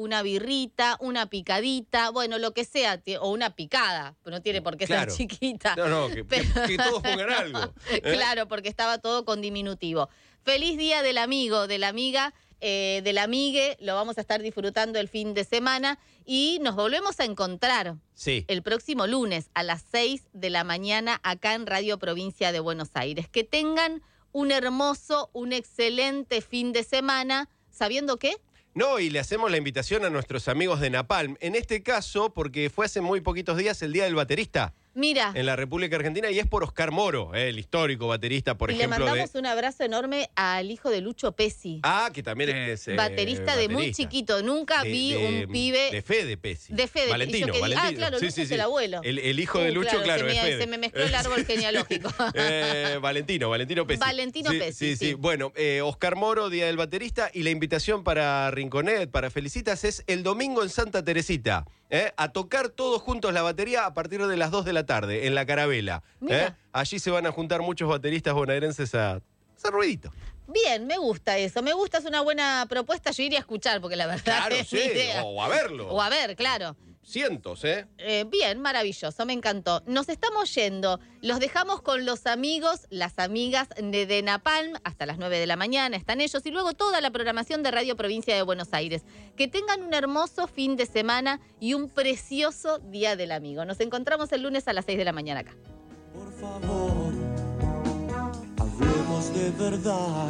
una birrita, una picadita, bueno, lo que sea, o una picada, no tiene por qué ser chiquita. No, que todos pongan algo. Claro, porque estaba todo con diminutivo. Feliz día del amigo, de la amiga, del amigue, lo vamos a estar disfrutando el fin de semana y nos volvemos a encontrar el próximo lunes a las 6 de la mañana acá en Radio Provincia de Buenos Aires. Que tengan un hermoso, un excelente fin de semana, ¿sabiendo qué? No, y le hacemos la invitación a nuestros amigos de Napalm, en este caso porque fue hace muy poquitos días el Día del Baterista. Mira. En la República Argentina, y es por Oscar Moro, el histórico baterista, por ejemplo. Le mandamos un abrazo enorme al hijo de Lucho Pesci. Ah, que también es baterista de muy chiquito. Nunca vi un pibe... De Fede Pesci. De Fede. Valentino. Ah, claro, Lucho es el abuelo. El hijo de Lucho, claro, es Fede. Se me mezcló el árbol genealógico. Valentino Pesci. Valentino Pesci, sí. Bueno, Oscar Moro, Día del Baterista, y la invitación para Rinconet, para Felicitas, es el domingo en Santa Teresita. A tocar todos juntos la batería a partir de las 2 de la tarde, en la Carabela. Allí se van a juntar muchos bateristas bonaerenses a hacer ruidito. Bien, me gusta eso. Me gusta, es una buena propuesta. Yo iría a escuchar, porque la verdad claro, es sí, idea. O a verlo. O a ver, claro. Cientos, Bien, maravilloso, me encantó. Nos estamos yendo. Los dejamos con los amigos, las amigas de Napalm. Hasta las 9 de la mañana están ellos. Y luego toda la programación de Radio Provincia de Buenos Aires. Que tengan un hermoso fin de semana y un precioso Día del Amigo. Nos encontramos el lunes a las 6 de la mañana acá. Por favor, hablemos de verdad.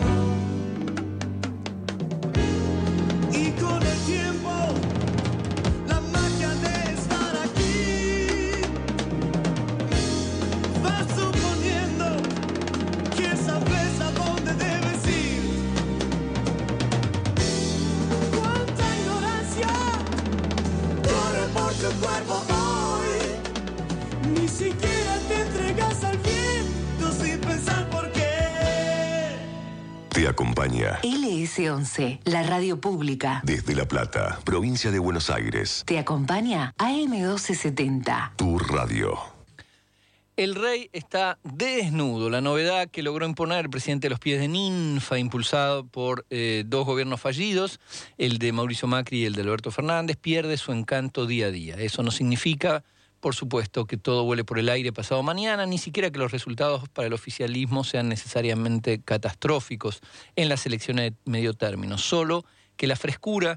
Y con el tiempo, la magia de estar aquí va suponiendo que sabes a dónde debes ir. Cuánta ignorancia corre por tu cuerpo hoy. Ni siquiera te entregas al viento sin pensar por qué. Te acompaña LS11, la radio pública. Desde La Plata, provincia de Buenos Aires. Te acompaña AM1270. Tu radio. El rey está desnudo. La novedad que logró imponer el presidente de los pies de ninfa, impulsado por dos gobiernos fallidos, el de Mauricio Macri y el de Alberto Fernández, pierde su encanto día a día. Eso no significa, por supuesto, que todo vuele por el aire pasado mañana, ni siquiera que los resultados para el oficialismo sean necesariamente catastróficos en las elecciones de medio término. Solo que la frescura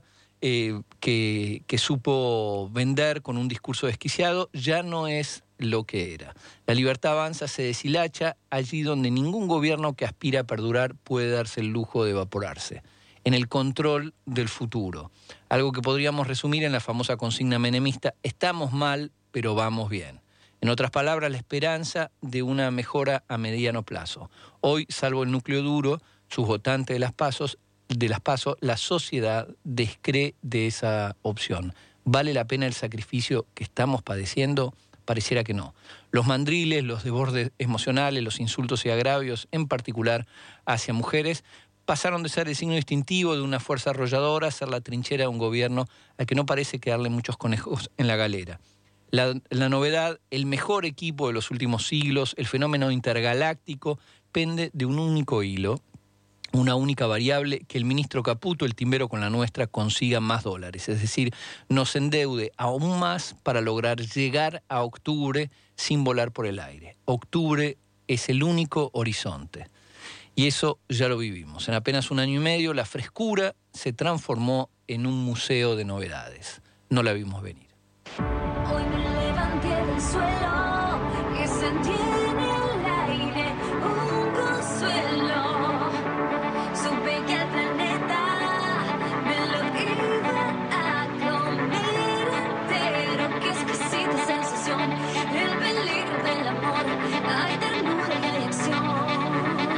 que supo vender con un discurso desquiciado ya no es lo que era. La libertad avanza, se deshilacha allí donde ningún gobierno que aspira a perdurar puede darse el lujo de evaporarse. En el control del futuro. Algo que podríamos resumir en la famosa consigna menemista: estamos mal, pero vamos bien. En otras palabras, la esperanza de una mejora a mediano plazo. Hoy, salvo el núcleo duro, sus votantes de las PASO, la sociedad descree de esa opción. ¿Vale la pena el sacrificio que estamos padeciendo? Pareciera que no. Los mandriles, los desbordes emocionales, los insultos y agravios, en particular hacia mujeres, pasaron de ser el signo distintivo de una fuerza arrolladora a ser la trinchera de un gobierno al que no parece quedarle muchos conejos en la galera. La novedad, el mejor equipo de los últimos siglos, el fenómeno intergaláctico, pende de un único hilo, una única variable: que el ministro Caputo, el timbero con la nuestra, consiga más dólares. Es decir, nos endeude aún más para lograr llegar a octubre sin volar por el aire. Octubre es el único horizonte. Y eso ya lo vivimos. En apenas un año y medio, la frescura se transformó en un museo de novedades. No la vimos venir. Hoy me levanté del suelo y sentí en el aire un consuelo. Supe que el planeta me lo iba a comer entero. Qué exquisita sensación, el peligro del amor. Hay ternura y hay acción.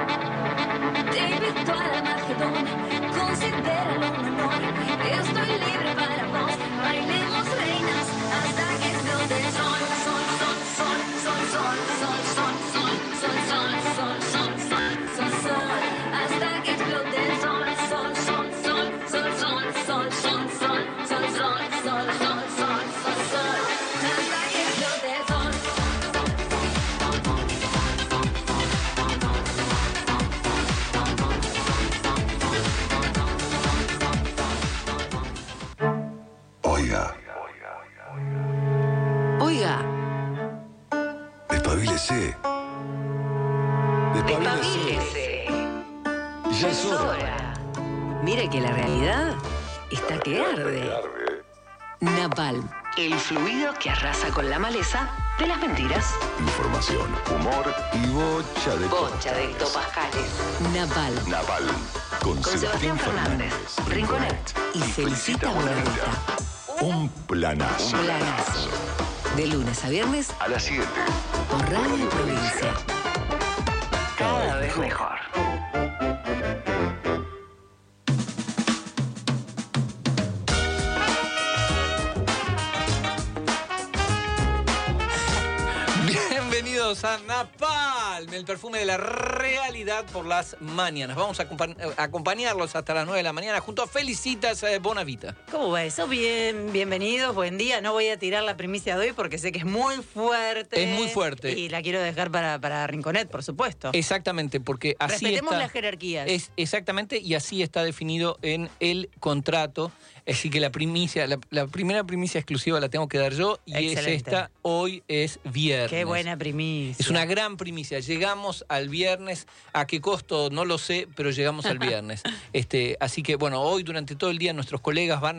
Te invito a la Magedón, considéralo un honor. Estoy libre para vos, bailemos reinas hasta que explote el sol, sol, sol. Oiga, Oiga, despabilese. despabilese. Ya es hora. Mire que la realidad está que arde. Napalm, el fluido que arrasa con la maleza de las mentiras. Información, humor y bocha de Bocha de hectopascales. Napalm, Napalm. Con Sebastián Fernández, Rinconet y Felicita Bonavita. Un planazo. Un planazo. De lunes a viernes A las 7. por Radio Provincia. Cada vez mejor. Bienvenidos a Napalm, el perfume de la realidad por las mañanas. Vamos a acompañarlos hasta las 9 de la mañana junto a Felicitas Bonavita. ¿Cómo va eso? Bien, bienvenidos, buen día. No voy a tirar la primicia de hoy porque sé que es muy fuerte. Es muy fuerte. Y la quiero dejar para Rinconet, por supuesto. Exactamente, porque así Respetemos está, las jerarquías. exactamente, y así está definido en el contrato. Así que la primicia, la primera primicia exclusiva la tengo que dar yo, y Excelente. es esta. Hoy es viernes. Qué buena primicia. Es una gran primicia. Llegamos al viernes. ¿A qué costo? No lo sé, pero llegamos al viernes. Así que, bueno, hoy durante todo el día nuestros colegas van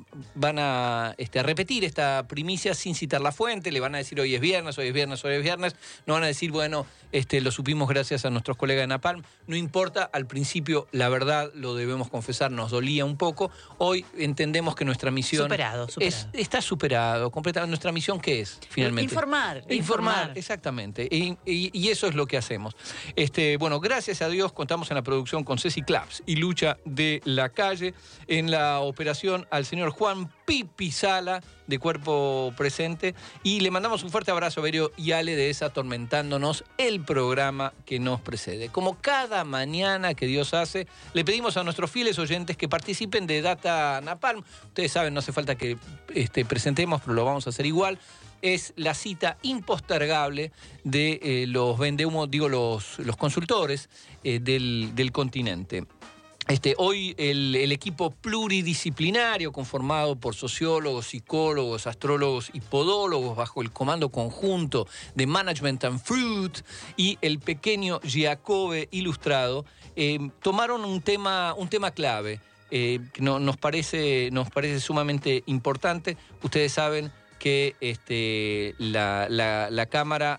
a repetir esta primicia sin citar la fuente. Le van a decir hoy es viernes, hoy es viernes, hoy es viernes. No van a decir, bueno, lo supimos gracias a nuestros colegas de Napalm. No importa, al principio, la verdad, lo debemos confesar, nos dolía un poco. Hoy entendemos que nuestra misión... Superado. Está superado, completamente. ¿Nuestra misión qué es, finalmente? Informar. Exactamente. Y eso es lo que hacemos. Bueno, gracias a Dios contamos en la producción con Ceci Claps y Lucha de la Calle. En la operación al señor Juan Pipi Sala, de cuerpo presente. Y le mandamos un fuerte abrazo a Berio y Ale de Desatormentándonos, el programa que nos precede. Como cada mañana que Dios hace, le pedimos a nuestros fieles oyentes que participen de Data Napalm. Ustedes saben, no hace falta que presentemos, pero lo vamos a hacer igual. Es la cita impostergable de los vendehumos, los consultores del continente. Hoy el equipo pluridisciplinario conformado por sociólogos, psicólogos, astrólogos y podólogos bajo el comando conjunto de Management and Fruit y el pequeño Giacobbe ilustrado tomaron un tema clave que nos parece sumamente importante. Ustedes saben que la Cámara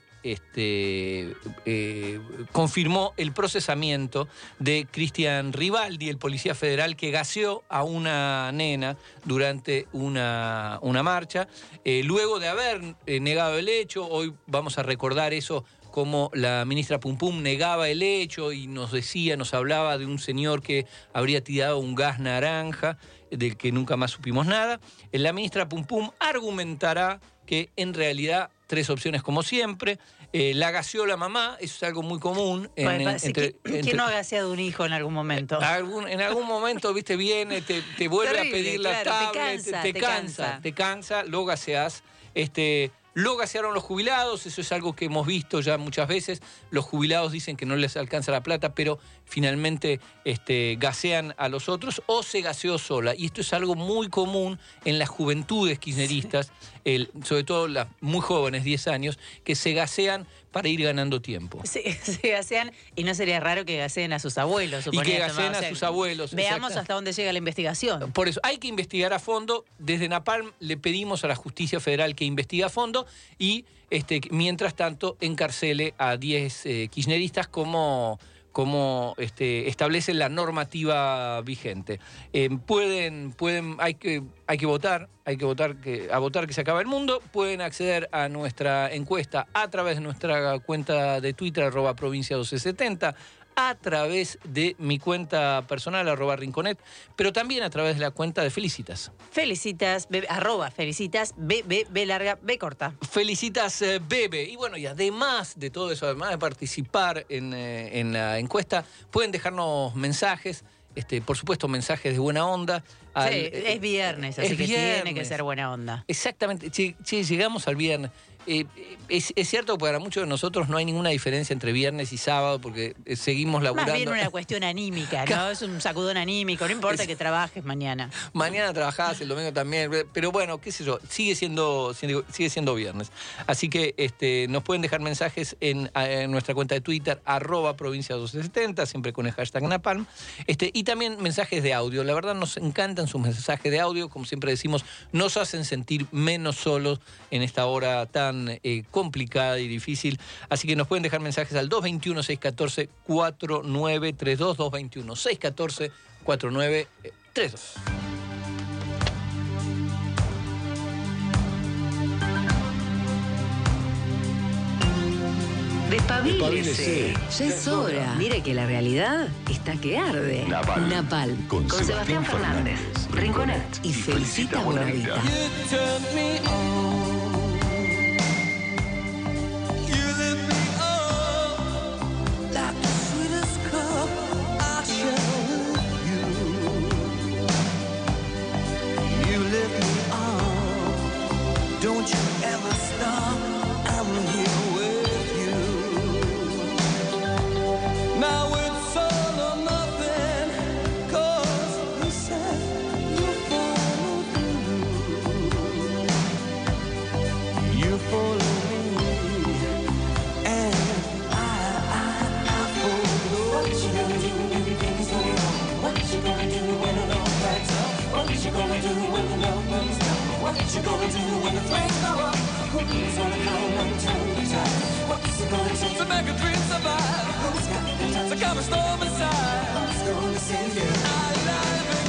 confirmó el procesamiento de Cristian Rivaldi, el policía federal que gaseó a una nena durante una marcha. Luego de haber negado el hecho, hoy vamos a recordar eso, como la ministra Pum Pum negaba el hecho y nos hablaba de un señor que habría tirado un gas naranja, del que nunca más supimos nada. La ministra Pum Pum argumentará que en realidad 3 opciones como siempre. La gaseó la mamá, eso es algo muy común. ¿Quién no ha gaseado un hijo en algún momento? En algún momento, viste, viene, te vuelve Terrible, a pedir la claro, tablet, te cansa, lo gaseás. Lo gasearon los jubilados, eso es algo que hemos visto ya muchas veces. Los jubilados dicen que no les alcanza la plata, pero finalmente gasean a los otros o se gaseó sola. Y esto es algo muy común en las juventudes kirchneristas, sobre todo las muy jóvenes, 10 años, que se gasean para ir ganando tiempo. Se gasean, y no sería raro que gaseen a sus abuelos. Y que gaseen a sus abuelos. Veamos hasta dónde llega la investigación. Por eso, hay que investigar a fondo. Desde Napalm le pedimos a la Justicia Federal que investigue a fondo y, mientras tanto, encarcele a 10 kirchneristas como establece la normativa vigente. Hay que votar que se acaba el mundo. Pueden acceder a nuestra encuesta a través de nuestra cuenta de Twitter, @provincia1270, a través de mi cuenta personal, @Rinconet, pero también a través de la cuenta de Felicitas. Felicitas, @Felicitas, B larga, B corta. Felicitas Bebe. Y bueno, y además de todo eso, además de participar en la encuesta, pueden dejarnos mensajes, por supuesto mensajes de buena onda, Sí, es viernes, así que tiene que ser buena onda. Exactamente. Che, llegamos al viernes. Es cierto que para muchos de nosotros no hay ninguna diferencia entre viernes y sábado porque seguimos laburando. Más bien una cuestión anímica, ¿no? Es un sacudón anímico. No importa que trabajes mañana. Mañana trabajás, el domingo también. Pero bueno, qué sé yo, sigue siendo viernes. Así que nos pueden dejar mensajes en nuestra cuenta de Twitter, @provincia1270, siempre con el hashtag Napalm. Y también mensajes de audio. La verdad nos encantan sus mensajes de audio. Como siempre decimos, nos hacen sentir menos solos en esta hora tan complicada y difícil. Así que nos pueden dejar mensajes al 221-614-4932, 221-614-4932. Despabilese. Ya es hora. Mire que la realidad está que arde. Napalm. Con Sebastián Fernández, Rinconet y Felicita Buenavita. Don't you ever stop, I'm here with you. Now it's all or nothing, 'cause you said you follow through. You follow me, and I follow. What you gonna do when the things go wrong? What you gonna do when it all backs up? What you gonna do when the love runs down? What you gonna do when the flames go up? Who's gonna come and turn the tide? What's it gonna take to make a dream survive? Who's got the time to calm a storm inside? Who's gonna save you? Alive and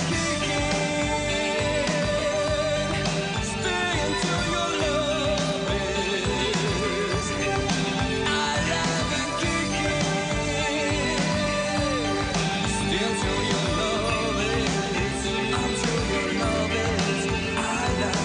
kicking. Stay until your love is alive and kicking. Stay until your love is, until your love is alive.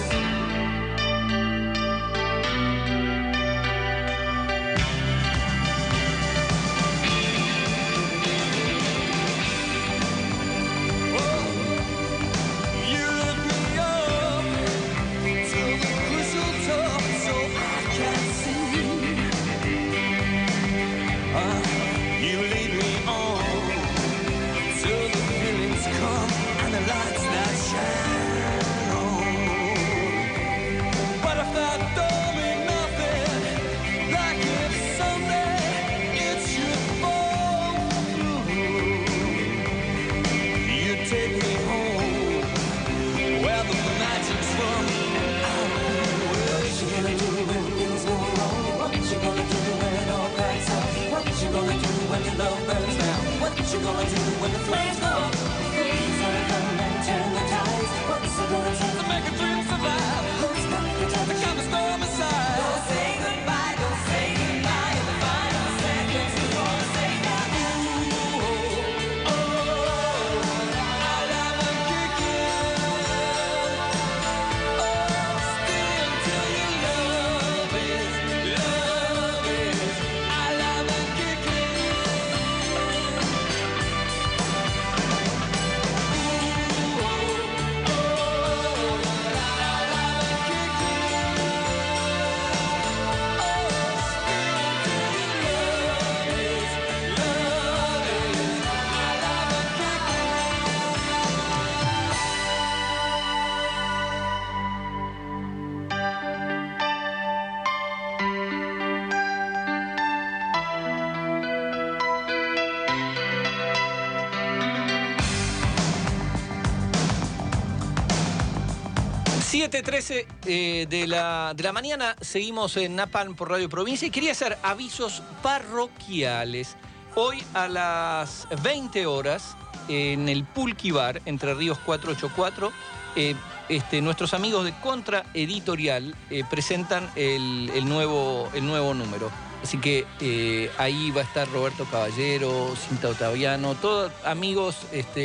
...7:13 de la mañana... ...seguimos en Napalm por Radio Provincia... ...y quería hacer avisos parroquiales... ...hoy a las 20 horas... ...en el Pulqui Bar... ...Entre Ríos 484... nuestros amigos de Contra Editorial... ...presentan el nuevo número... Así que ahí va a estar Roberto Caballero, Cinta Otaviano, todos amigos,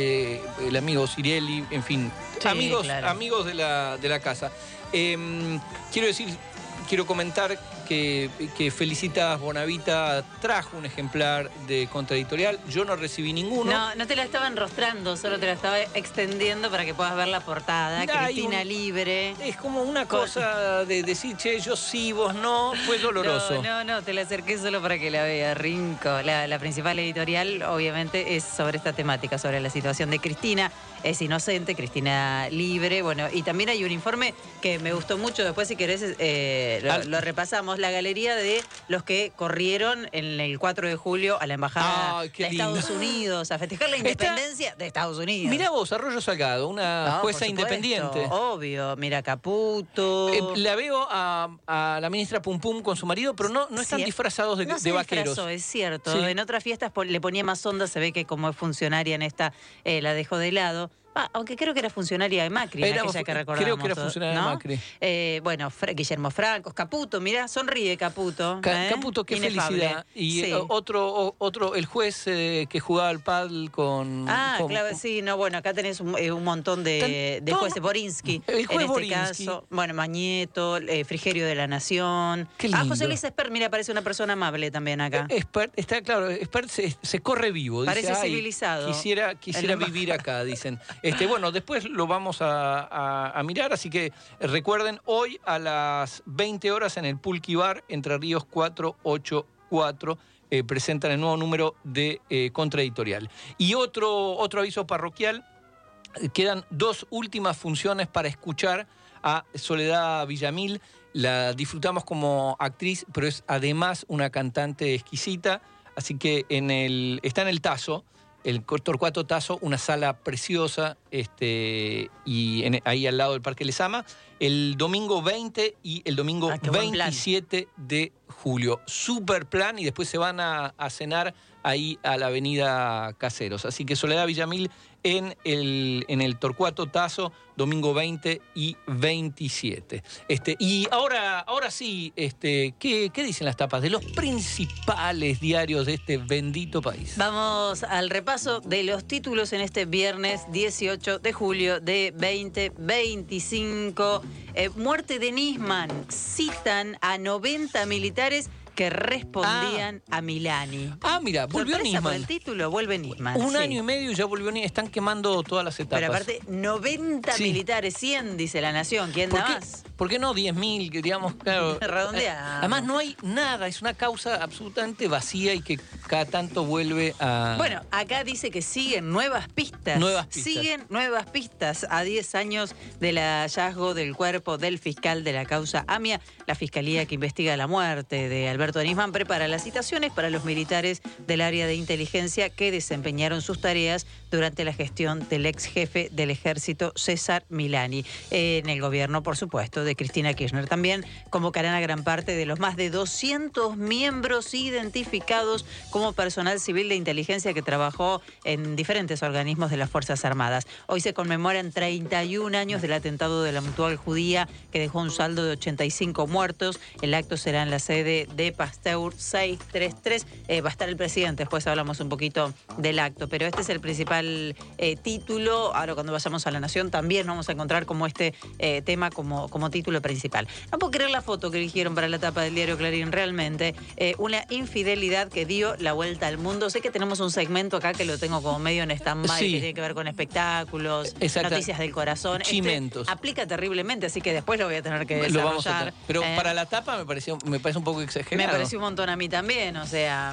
el amigo Cirelli, en fin, sí, amigos de la casa. Quiero comentar que Felicitas Bonavita trajo un ejemplar de Contraeditorial. Yo no recibí ninguno. No te la estaba enrostrando, solo te la estaba extendiendo para que puedas ver la portada. Cristina libre. Es como una cosa de decir, che, yo sí, vos no. Fue doloroso. No, te la acerqué solo para que la vea. Rinco. La principal editorial, obviamente, es sobre esta temática, sobre la situación de Cristina. Es inocente, Cristina libre. Bueno, y también hay un informe que me gustó mucho. Después, si querés, lo repasamos. La galería de los que corrieron en el 4 de julio a la Embajada de Estados Unidos a festejar la independencia de Estados Unidos. Mirá vos, Arroyo Salgado, una jueza independiente. Obvio. Mira, Caputo. La veo a la ministra Pum Pum con su marido, pero no están disfrazados de vaqueros. Es cierto. Sí. En otras fiestas le ponía más onda, se ve que como es funcionaria en esta, la dejó de lado. Aunque creo que era funcionaria de Macri, aquella que recordamos. Creo que era funcionaria de Macri. Bueno, Guillermo Francos, Caputo, mirá, sonríe Caputo. Caputo, qué inefable. felicidad. Y sí. otro, el juez que jugaba al pádel con... claro, sí, bueno, acá tenés un montón de jueces. Borinsky, el juez en este Borinsky. caso. Bueno, Mañeto, Frigerio de la Nación. Qué lindo. José Luis Espert, mira, parece una persona amable también acá. Espert, está claro, Espert se corre vivo. Parece dice, civilizado. Quisiera vivir acá, dicen. Bueno, después lo vamos a mirar, así que recuerden, hoy a las 20 horas en el Pulqui Bar, Entre Ríos 484, presentan el nuevo número de Contraeditorial. Y otro aviso parroquial, quedan 2 últimas funciones para escuchar a Soledad Villamil. La disfrutamos como actriz, pero es además una cantante exquisita, así que está en el Tazo, el Torcuato Tazo, una sala preciosa, ahí al lado del Parque Lezama, el domingo 20 y el domingo 27 de julio. Super plan, y después se van a cenar ahí a la avenida Caseros. Así que Soledad Villamil en el Torcuato Tazo, domingo 20 y 27. Y ahora sí, ¿qué dicen las tapas de los principales diarios de este bendito país? Vamos al repaso de los títulos en este viernes 18 de julio de 2025. Muerte de Nisman. Citan a 90 militares que respondían a Milani. Mira, volvió Nisman. Por el título, vuelve Nisman. Un año y medio y ya volvió Nisman. Están quemando todas las etapas. Pero aparte, 90 militares, 100, dice La Nación. ¿Quién da más? ¿Por qué no 10.000? Que digamos, claro. Redondeamos. Además, no hay nada. Es una causa absolutamente vacía y que cada tanto vuelve a... Bueno, acá dice que siguen nuevas pistas. Siguen nuevas pistas a 10 años del hallazgo del cuerpo del fiscal de la causa AMIA. La fiscalía que investiga la muerte de Alberto Nisman prepara las citaciones para los militares del área de inteligencia que desempeñaron sus tareas durante la gestión del ex jefe del ejército, César Milani. En el gobierno, por supuesto, de Cristina Kirchner. También convocarán a gran parte de los más de 200 miembros identificados como personal civil de inteligencia que trabajó en diferentes organismos de las Fuerzas Armadas. Hoy se conmemoran 31 años del atentado de la Mutual Judía, que dejó un saldo de 85 muertos. El acto será en la sede de Pasteur 633. Va a estar el presidente, después hablamos un poquito del acto, pero este es el principal título. Ahora, cuando vayamos a La Nación, también vamos a encontrar como este tema como título principal. No puedo creer la foto que eligieron para la tapa del diario Clarín, realmente. Una infidelidad que dio la vuelta al mundo. Sé que tenemos un segmento acá que lo tengo como medio en stand-by, que tiene que ver con espectáculos, noticias del corazón. Chimentos. Aplica terriblemente, así que después lo voy a tener que desarrollar. Pero para la tapa me parece un poco exagerado. Me pareció un montón a mí también, o sea,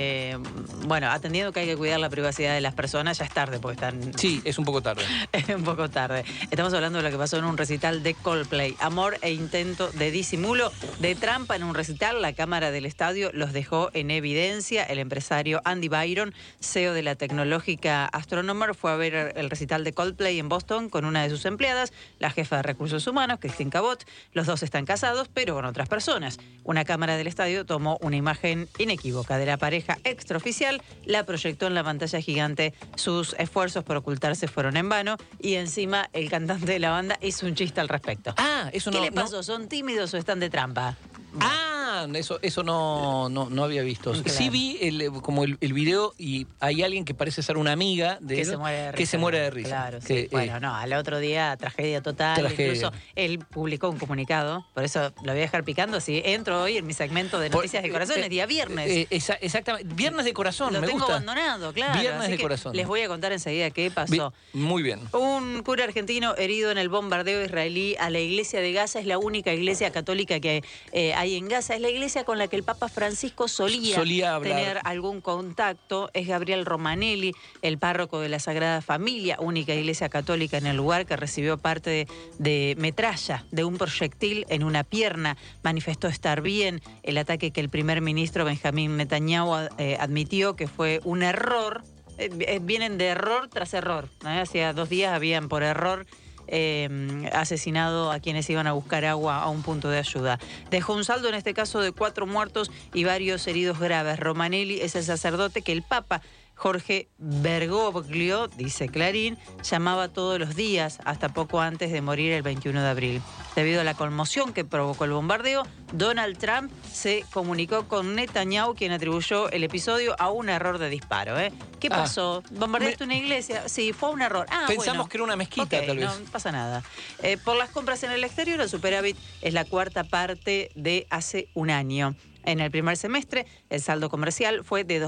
bueno, atendiendo que hay que cuidar la privacidad de las personas, ya es tarde, porque están... Sí, es un poco tarde. Es un poco tarde. Estamos hablando de lo que pasó en un recital de Coldplay. Amor e intento de disimulo, de trampa en un recital. La cámara del estadio los dejó en evidencia. El empresario Andy Byron, CEO de la tecnológica Astronomer, fue a ver el recital de Coldplay en Boston con una de sus empleadas, la jefa de recursos humanos, Christine Cabot. Los dos están casados, pero con otras personas. Una cámara del estadio tomó una imagen inequívoca de la pareja extraoficial, la proyectó en la pantalla gigante. Sus esfuerzos por ocultarse fueron en vano y encima el cantante de la banda hizo un chiste al respecto. Eso no... ¿Qué le pasó? ¿Son tímidos o están de trampa? Eso no había visto. Claro. Sí vi el video y hay alguien que parece ser una amiga de que él, se muere de risa. Claro, sí. Bueno, no, al otro día tragedia total. Tragedia. Incluso él publicó un comunicado, por eso lo voy a dejar picando. Si entro hoy en mi segmento de Noticias de Corazón, es día viernes. Exactamente. Viernes de Corazón, Lo me tengo gusta. abandonado, claro. Viernes Así de que Corazón. Les voy a contar enseguida qué pasó. Muy bien. Un cura argentino herido en el bombardeo israelí a la iglesia de Gaza. Es la única iglesia católica que hay en Gaza. Es la iglesia con la que el Papa Francisco solía hablar. tener algún contacto. Es Gabriel Romanelli, el párroco de la Sagrada Familia, única iglesia católica en el lugar, que recibió parte de metralla de un proyectil en una pierna. Manifestó estar bien. El ataque que el primer ministro Benjamín Netanyahu admitió que fue un error. Vienen de error tras error. Hacía 2 días habían por error asesinado a quienes iban a buscar agua a un punto de ayuda. Dejó un saldo en este caso de 4 muertos y varios heridos graves. Romanelli es el sacerdote que el Papa Jorge Bergoglio, dice Clarín, llamaba todos los días hasta poco antes de morir el 21 de abril. Debido a la conmoción que provocó el bombardeo, Donald Trump se comunicó con Netanyahu, quien atribuyó el episodio a un error de disparo. ¿Qué pasó? ¿Bombardeaste una iglesia? Sí, fue un error. Pensamos que era una mezquita, tal vez. No pasa nada. Por las compras en el exterior, el superávit es la 4ª parte de hace un año. En el primer semestre, el saldo comercial fue de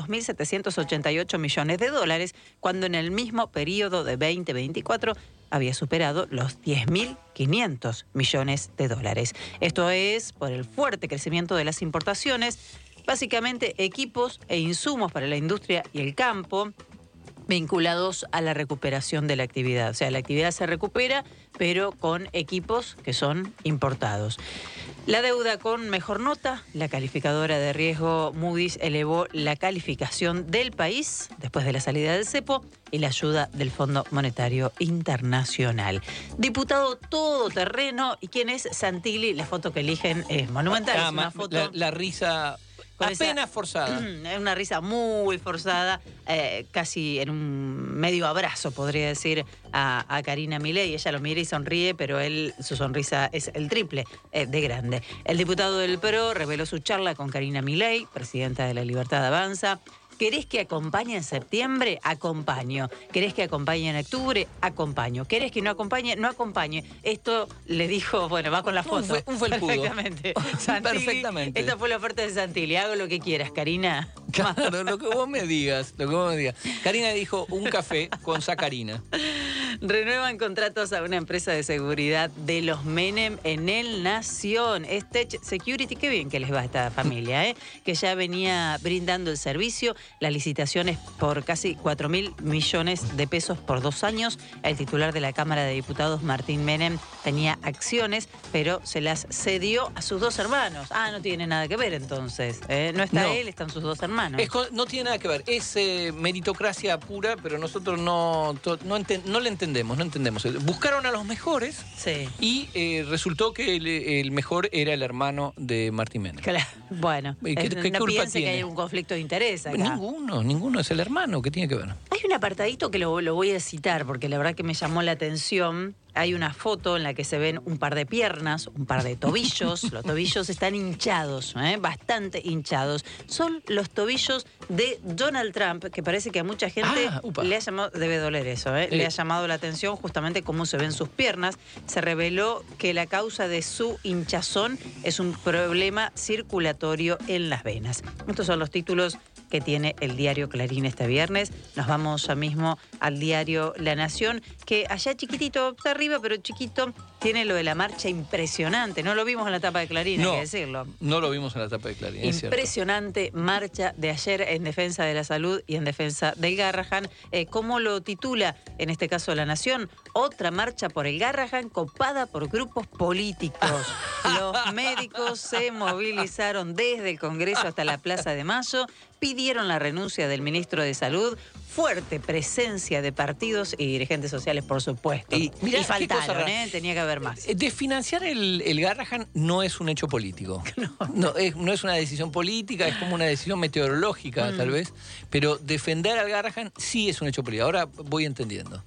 2.788 millones de dólares, cuando en el mismo periodo de 2024 había superado los 10.500 millones de dólares. Esto es por el fuerte crecimiento de las importaciones, básicamente equipos e insumos para la industria y el campo, vinculados a la recuperación de la actividad. O sea, la actividad se recupera, pero con equipos que son importados. La deuda con mejor nota, la calificadora de riesgo Moody's elevó la calificación del país después de la salida del cepo y la ayuda del Fondo Monetario Internacional. Diputado todoterreno, ¿y quién es? Santilli. La foto que eligen es monumental. Es una foto... La risa... Apenas forzada. Una risa muy forzada, casi en un medio abrazo, podría decir, a Karina Milei. Ella lo mira y sonríe, pero su sonrisa es el triple de grande. El diputado del PRO reveló su charla con Karina Milei, presidenta de La Libertad Avanza. ¿Querés que acompañe en septiembre? Acompaño. ¿Querés que acompañe en octubre? Acompaño. ¿Querés que no acompañe? No acompañe. Esto le dijo, bueno, va con la foto. Un felpudo. Perfectamente. Santilli, perfectamente. Esta fue la oferta de Santilli. Hago lo que quieras, Karina. Claro, lo que vos me digas. Karina dijo un café con sacarina. Renuevan contratos a una empresa de seguridad de los Menem en el Nación. Es Tech Security. Qué bien que les va a esta familia, que ya venía brindando el servicio. La licitación es por casi 4.000 millones de pesos por 2 años. El titular de la Cámara de Diputados, Martín Menem, tenía acciones, pero se las cedió a sus 2 hermanos. No tiene nada que ver entonces. No está él, están sus 2 hermanos. No tiene nada que ver. Es meritocracia pura, pero nosotros no le entendemos. Buscaron a los mejores y resultó que el mejor era el hermano de Martín Menem. Claro. Bueno, ¿Qué no culpa piense tiene? que hay un conflicto de interés acá. Ninguno es el hermano. ¿Qué tiene que ver? Hay un apartadito que lo voy a citar porque la verdad que me llamó la atención. Hay una foto en la que se ven un par de piernas, un par de tobillos. Los tobillos están hinchados, bastante hinchados. Son los tobillos de Donald Trump, que parece que a mucha gente le ha llamado, debe doler eso, le ha llamado la atención justamente cómo se ven sus piernas. Se reveló que la causa de su hinchazón es un problema circulatorio en las venas. Estos son los títulos que tiene el diario Clarín este viernes. Nos vamos ya mismo al diario La Nación, que allá chiquitito, está arriba, pero chiquito, tiene lo de la marcha impresionante. No lo vimos en la tapa de Clarín, hay que decirlo. No lo vimos en la tapa de Clarín, impresionante marcha de ayer en defensa de la salud y en defensa del Garrahan. ¿Cómo lo titula en este caso La Nación? Otra marcha por el Garrahan copada por grupos políticos. Los médicos se movilizaron desde el Congreso hasta la Plaza de Mayo, pidieron la renuncia del ministro de Salud, fuerte presencia de partidos y dirigentes sociales, por supuesto. Y faltaron, tenía que haber más. Desfinanciar el Garrahan no es un hecho político. No es una decisión política, es como una decisión meteorológica, tal vez. Pero defender al Garrahan sí es un hecho político. Ahora voy entendiendo.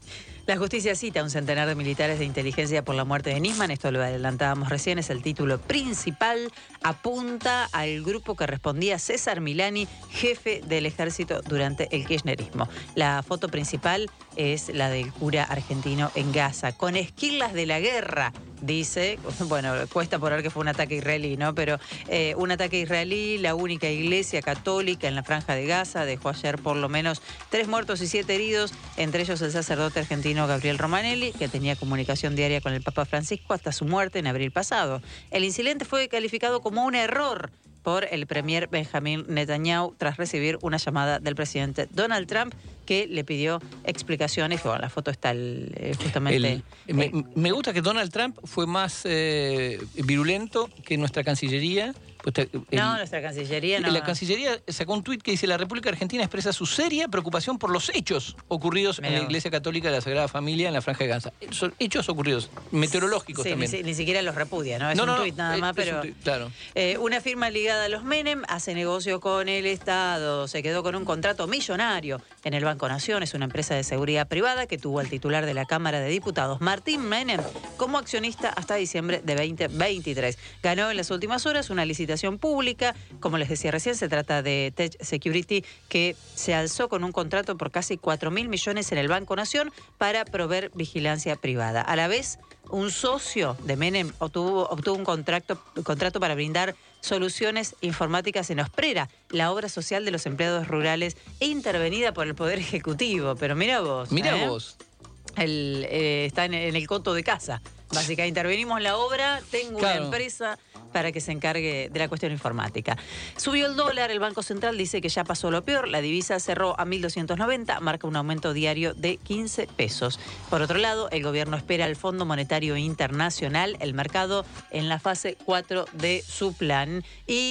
La justicia cita a un centenar de militares de inteligencia por la muerte de Nisman. Esto lo adelantábamos recién, es el título principal. Apunta al grupo que respondía César Milani, jefe del ejército durante el kirchnerismo. La foto principal es la del cura argentino en Gaza, con esquilas de la guerra. Dice, bueno, cuesta por ver que fue un ataque israelí, ¿no? Pero un ataque israelí, la única iglesia católica en la Franja de Gaza, dejó ayer por lo menos 3 muertos y 7 heridos, entre ellos el sacerdote argentino Gabriel Romanelli, que tenía comunicación diaria con el Papa Francisco hasta su muerte en abril pasado. El incidente fue calificado como un error por el premier Benjamín Netanyahu tras recibir una llamada del presidente Donald Trump que le pidió explicaciones. Bueno, la foto está justamente... Me gusta que Donald Trump fue más virulento que nuestra Cancillería. No, nuestra Cancillería no. La Cancillería sacó un tuit que dice: la República Argentina expresa su seria preocupación por los hechos ocurridos en la Iglesia Católica de la Sagrada Familia en la Franja de Gaza. Son hechos ocurridos, meteorológicos también. Ni siquiera los repudia, ¿no? Es un tuit nada más, pero... Claro. Una firma ligada a los Menem hace negocio con el Estado. Se quedó con un contrato millonario en el Banco Nación. Es una empresa de seguridad privada que tuvo al titular de la Cámara de Diputados, Martín Menem, como accionista hasta diciembre de 2023. Ganó en las últimas horas una licitación pública. Como les decía recién, se trata de Tech Security, que se alzó con un contrato por casi 4.000 millones en el Banco Nación para proveer vigilancia privada. A la vez, un socio de Menem obtuvo un contrato para brindar soluciones informáticas en Osprera, la obra social de los empleados rurales intervenida por el Poder Ejecutivo. Pero mira vos. Está en el coto de casa. Básicamente intervenimos en la obra, tengo una empresa para que se encargue de la cuestión informática. Subió el dólar, el Banco Central dice que ya pasó lo peor, la divisa cerró a 1.290, marca un aumento diario de 15 pesos. Por otro lado, el gobierno espera al Fondo Monetario Internacional, el mercado en la fase 4 de su plan.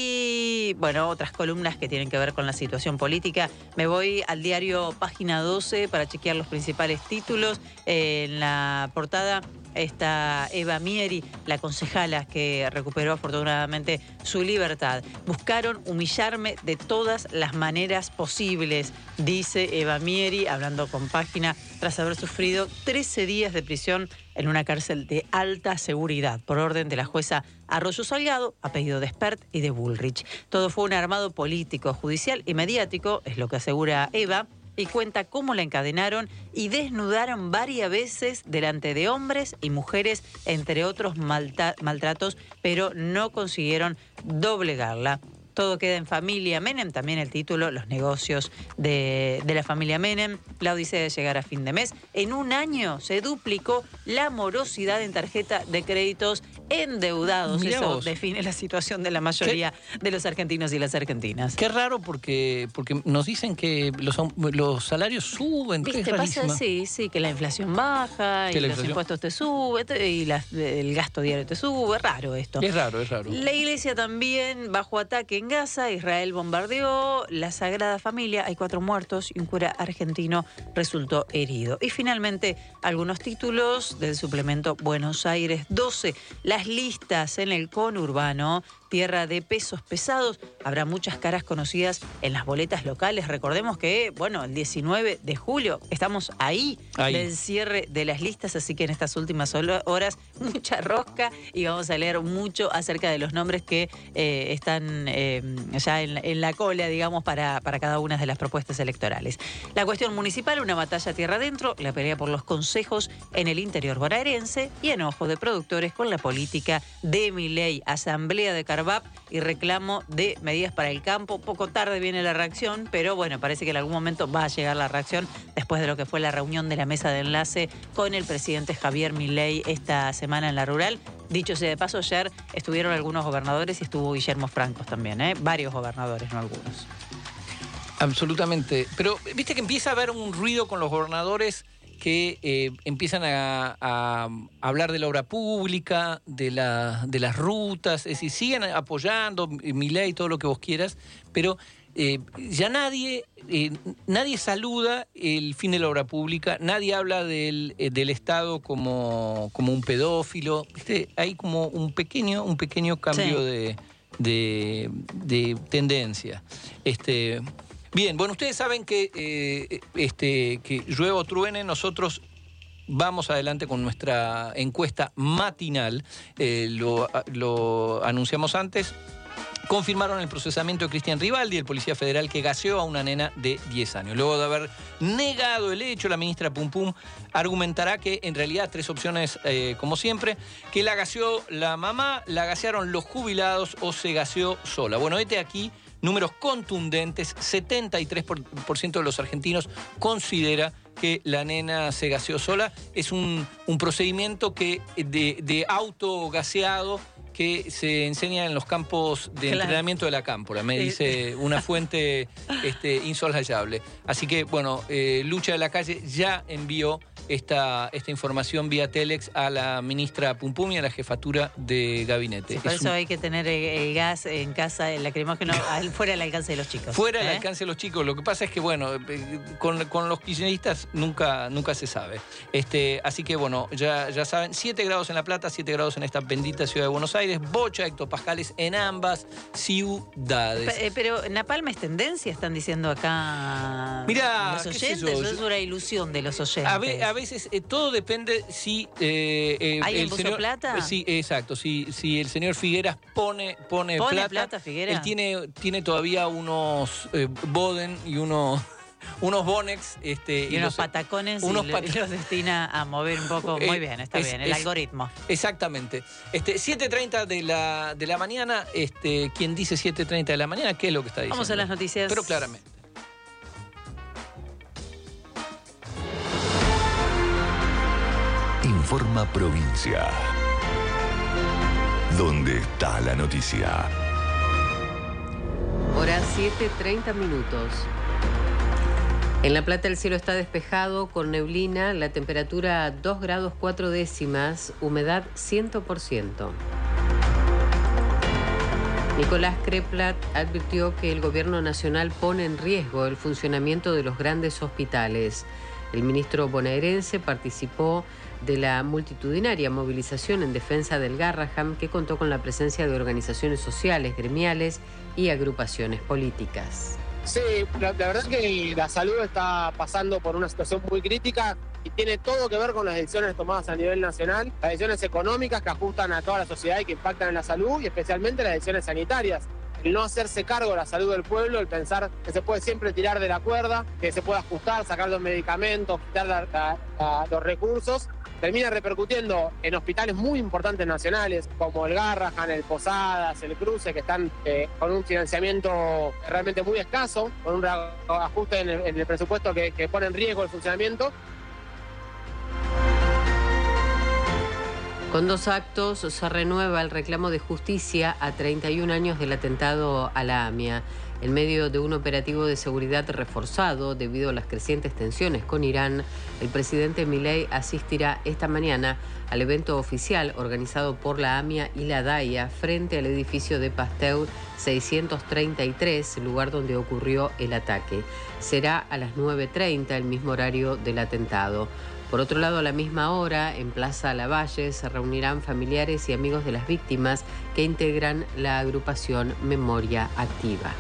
Y bueno, otras columnas que tienen que ver con la situación política. Me voy al diario Página 12 para chequear los principales títulos. En la portada está Eva Mieri, la concejala que recuperó afortunadamente su libertad. Buscaron humillarme de todas las maneras posibles, dice Eva Mieri, hablando con Página, tras haber sufrido 13 días de prisión en una cárcel de alta seguridad, por orden de la jueza Arroyo Salgado, a pedido de Spert y de Bullrich. Todo fue un armado político, judicial y mediático, es lo que asegura Eva, y cuenta cómo la encadenaron y desnudaron varias veces delante de hombres y mujeres, entre otros maltratos, pero no consiguieron doblegarla. Todo queda en familia Menem, también el título, los negocios de la familia Menem, la odisea de llegar a fin de mes. En un año se duplicó la morosidad en tarjeta de créditos endeudados. Mirá Eso vos. define la situación de la mayoría de los argentinos y las argentinas. Qué raro porque nos dicen que los salarios suben. ¿Viste? Es rarísimo. Pasa sí, que la inflación baja, y los impuestos te suben, y el gasto diario te sube. Es raro esto. Es raro. La iglesia también bajo ataque en Gaza. Israel bombardeó la Sagrada Familia. Hay 4 muertos y un cura argentino resultó herido. Y finalmente, algunos títulos del suplemento Buenos Aires 12. Las listas en el conurbano, tierra de pesos pesados. Habrá muchas caras conocidas en las boletas locales. Recordemos que, bueno, el 19 de julio estamos ahí del cierre de las listas, así que en estas últimas horas mucha rosca y vamos a leer mucho acerca de los nombres que están ya en la cola, digamos, para cada una de las propuestas electorales. La cuestión municipal, una batalla tierra adentro, la pelea por los consejos en el interior bonaerense y enojo de productores con la política de Milei, asamblea de Carvap y reclamo de medidas para el campo. Poco tarde viene la reacción, pero bueno, parece que en algún momento va a llegar la reacción después de lo que fue la reunión de la mesa de enlace con el presidente Javier Milei esta semana en la rural. Dicho sea de paso, ayer estuvieron algunos gobernadores y estuvo Guillermo Francos también, varios gobernadores, no algunos. Absolutamente. Pero viste que empieza a haber un ruido con los gobernadores que empiezan a hablar de la obra pública, de las rutas, es decir, siguen apoyando Milei y todo lo que vos quieras, pero ya nadie saluda el fin de la obra pública, nadie habla del Estado como un pedófilo, ¿viste? Hay como un pequeño cambio de tendencia. Bien, bueno, ustedes saben que llueva o truene, nosotros vamos adelante con nuestra encuesta matinal. Lo anunciamos antes. Confirmaron el procesamiento de Cristian Rivaldi, el policía federal que gaseó a una nena de 10 años. Luego de haber negado el hecho, la ministra Pum Pum argumentará que en realidad 3 opciones, como siempre, que la gaseó la mamá, la gasearon los jubilados o se gaseó sola. Bueno, aquí números contundentes. 73% de los argentinos considera que la nena se gaseó sola. Es un procedimiento que de autogaseado que se enseña en los campos de entrenamiento de la cámpora, me dice una fuente insolayable. Así que, bueno, Lucha de la Calle ya envió esta información vía Telex a la ministra Pum Pum y a la jefatura de gabinete. Sí, por eso hay que tener el gas en casa, el lacrimógeno, fuera del alcance de los chicos. Fuera del alcance de los chicos. Lo que pasa es que, bueno, con los kirchneristas nunca se sabe. Así que, bueno, ya saben, 7 grados en La Plata, 7 grados en esta bendita ciudad de Buenos Aires, bocha hectopascales en ambas ciudades. Pero Napalm es tendencia, están diciendo acá. Mirá, los oyentes, eso es una ilusión de los oyentes. A veces todo depende si ¿Hay el señor plata? Sí, exacto. Si el señor Figueras pone plata, Figueras. Él tiene todavía unos Boden y unos Bonex y unos patacones y los destina a mover un poco. Muy bien, está bien, el algoritmo. Exactamente. 7:30 de la mañana. Quien dice 7:30 de la mañana, ¿qué es lo que está diciendo? Vamos a las noticias. Pero claramente. Informa Provincia. ¿Dónde está la noticia? Hora 7:30 minutos. En La Plata el cielo está despejado con neblina, la temperatura 2 grados 4 décimas, humedad 100%. Nicolás Kreplat advirtió que el gobierno nacional pone en riesgo el funcionamiento de los grandes hospitales. El ministro bonaerense participó de la multitudinaria movilización en defensa del Garrahan, que contó con la presencia de organizaciones sociales, gremiales y agrupaciones políticas. Sí, la verdad que la salud está pasando por una situación muy crítica y tiene todo que ver con las decisiones tomadas a nivel nacional, las decisiones económicas que ajustan a toda la sociedad y que impactan en la salud, y especialmente las decisiones sanitarias. El no hacerse cargo de la salud del pueblo, el pensar que se puede siempre tirar de la cuerda, que se puede ajustar, sacar los medicamentos, quitar los recursos, termina repercutiendo en hospitales muy importantes nacionales, como el Garrahan, el Posadas, el Cruce, que están con un financiamiento realmente muy escaso, con un ajuste en el presupuesto que pone en riesgo el funcionamiento. Con 2 actos se renueva el reclamo de justicia a 31 años del atentado a la AMIA. En medio de un operativo de seguridad reforzado debido a las crecientes tensiones con Irán, el presidente Milei asistirá esta mañana al evento oficial organizado por la AMIA y la DAIA frente al edificio de Pasteur 633, lugar donde ocurrió el ataque. Será a las 9:30, el mismo horario del atentado. Por otro lado, a la misma hora, en Plaza Lavalle, se reunirán familiares y amigos de las víctimas que integran la agrupación Memoria Activa.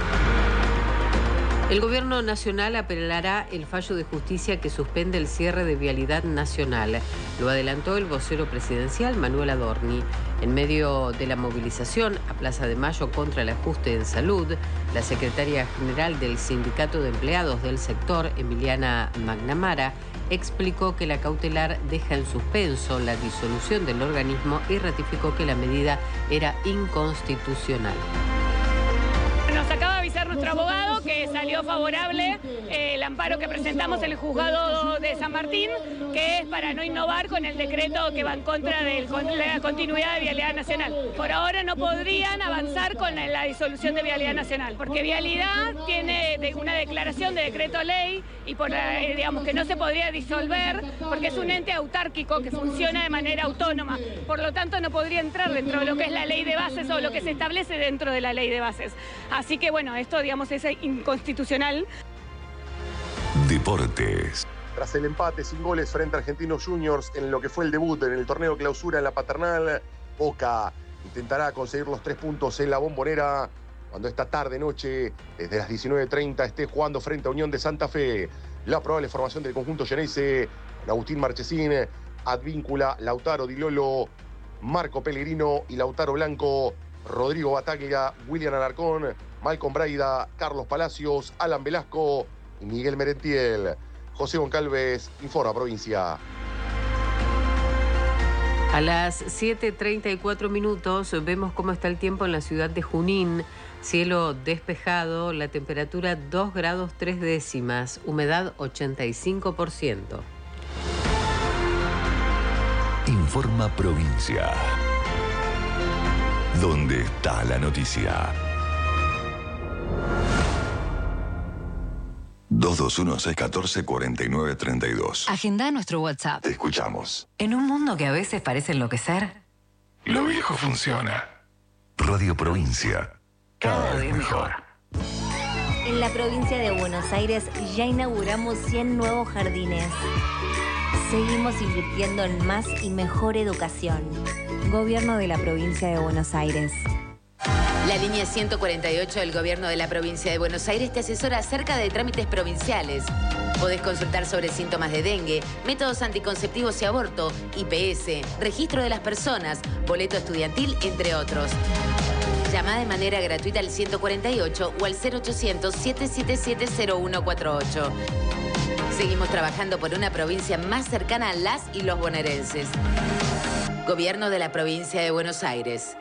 El gobierno nacional apelará el fallo de justicia que suspende el cierre de vialidad nacional. Lo adelantó el vocero presidencial, Manuel Adorni. En medio de la movilización a Plaza de Mayo contra el ajuste en salud, la secretaria general del Sindicato de Empleados del sector, Emiliana Magnamara, explicó que la cautelar deja en suspenso la disolución del organismo y ratificó que la medida era inconstitucional. Nos acaba de avisar nuestro abogado que salió favorable el amparo que presentamos en el juzgado de San Martín, que es para no innovar con el decreto que va en contra de la continuidad de Vialidad Nacional. Por ahora no podrían avanzar con la disolución de Vialidad Nacional, porque Vialidad tiene una declaración de decreto ley y digamos que no se podría disolver porque es un ente autárquico que funciona de manera autónoma. Por lo tanto, no podría entrar dentro de lo que es la ley de bases o lo que se establece dentro de la ley de bases. Así que bueno, esto digamos es inconstitucional. Deportes. Tras el empate sin goles frente a Argentinos Juniors en lo que fue el debut en el torneo clausura en la Paternal, Boca intentará conseguir los 3 puntos en la Bombonera cuando esta tarde-noche, desde las 19:30, esté jugando frente a Unión de Santa Fe. La probable formación del conjunto llenense Agustín Marchesín, Advíncula, Lautaro Di Lolo, Marco Pellegrino y Lautaro Blanco, Rodrigo Bataglia, William Alarcón, Malcolm Braida, Carlos Palacios, Alan Velasco y Miguel Merentiel. José Goncalves, informa Provincia. A las 7:34 minutos vemos cómo está el tiempo en la ciudad de Junín. Cielo despejado, la temperatura 2 grados 3 décimas, humedad 85%. Informa Provincia. ¿Dónde está la noticia? 221-614-4932. Agenda nuestro WhatsApp. Te escuchamos. En un mundo que a veces parece enloquecer, Lo viejo funciona. Radio Provincia. Cada vez mejor. En la provincia de Buenos Aires ya inauguramos 100 nuevos jardines. Seguimos invirtiendo en más y mejor educación. Gobierno de la provincia de Buenos Aires. La línea 148 del Gobierno de la Provincia de Buenos Aires te asesora acerca de trámites provinciales. Podés consultar sobre síntomas de dengue, métodos anticonceptivos y aborto, IPS, registro de las personas, boleto estudiantil, entre otros. Llama de manera gratuita al 148 o al 0800-777-0148. Seguimos trabajando por una provincia más cercana a las y los bonaerenses. Gobierno de la Provincia de Buenos Aires.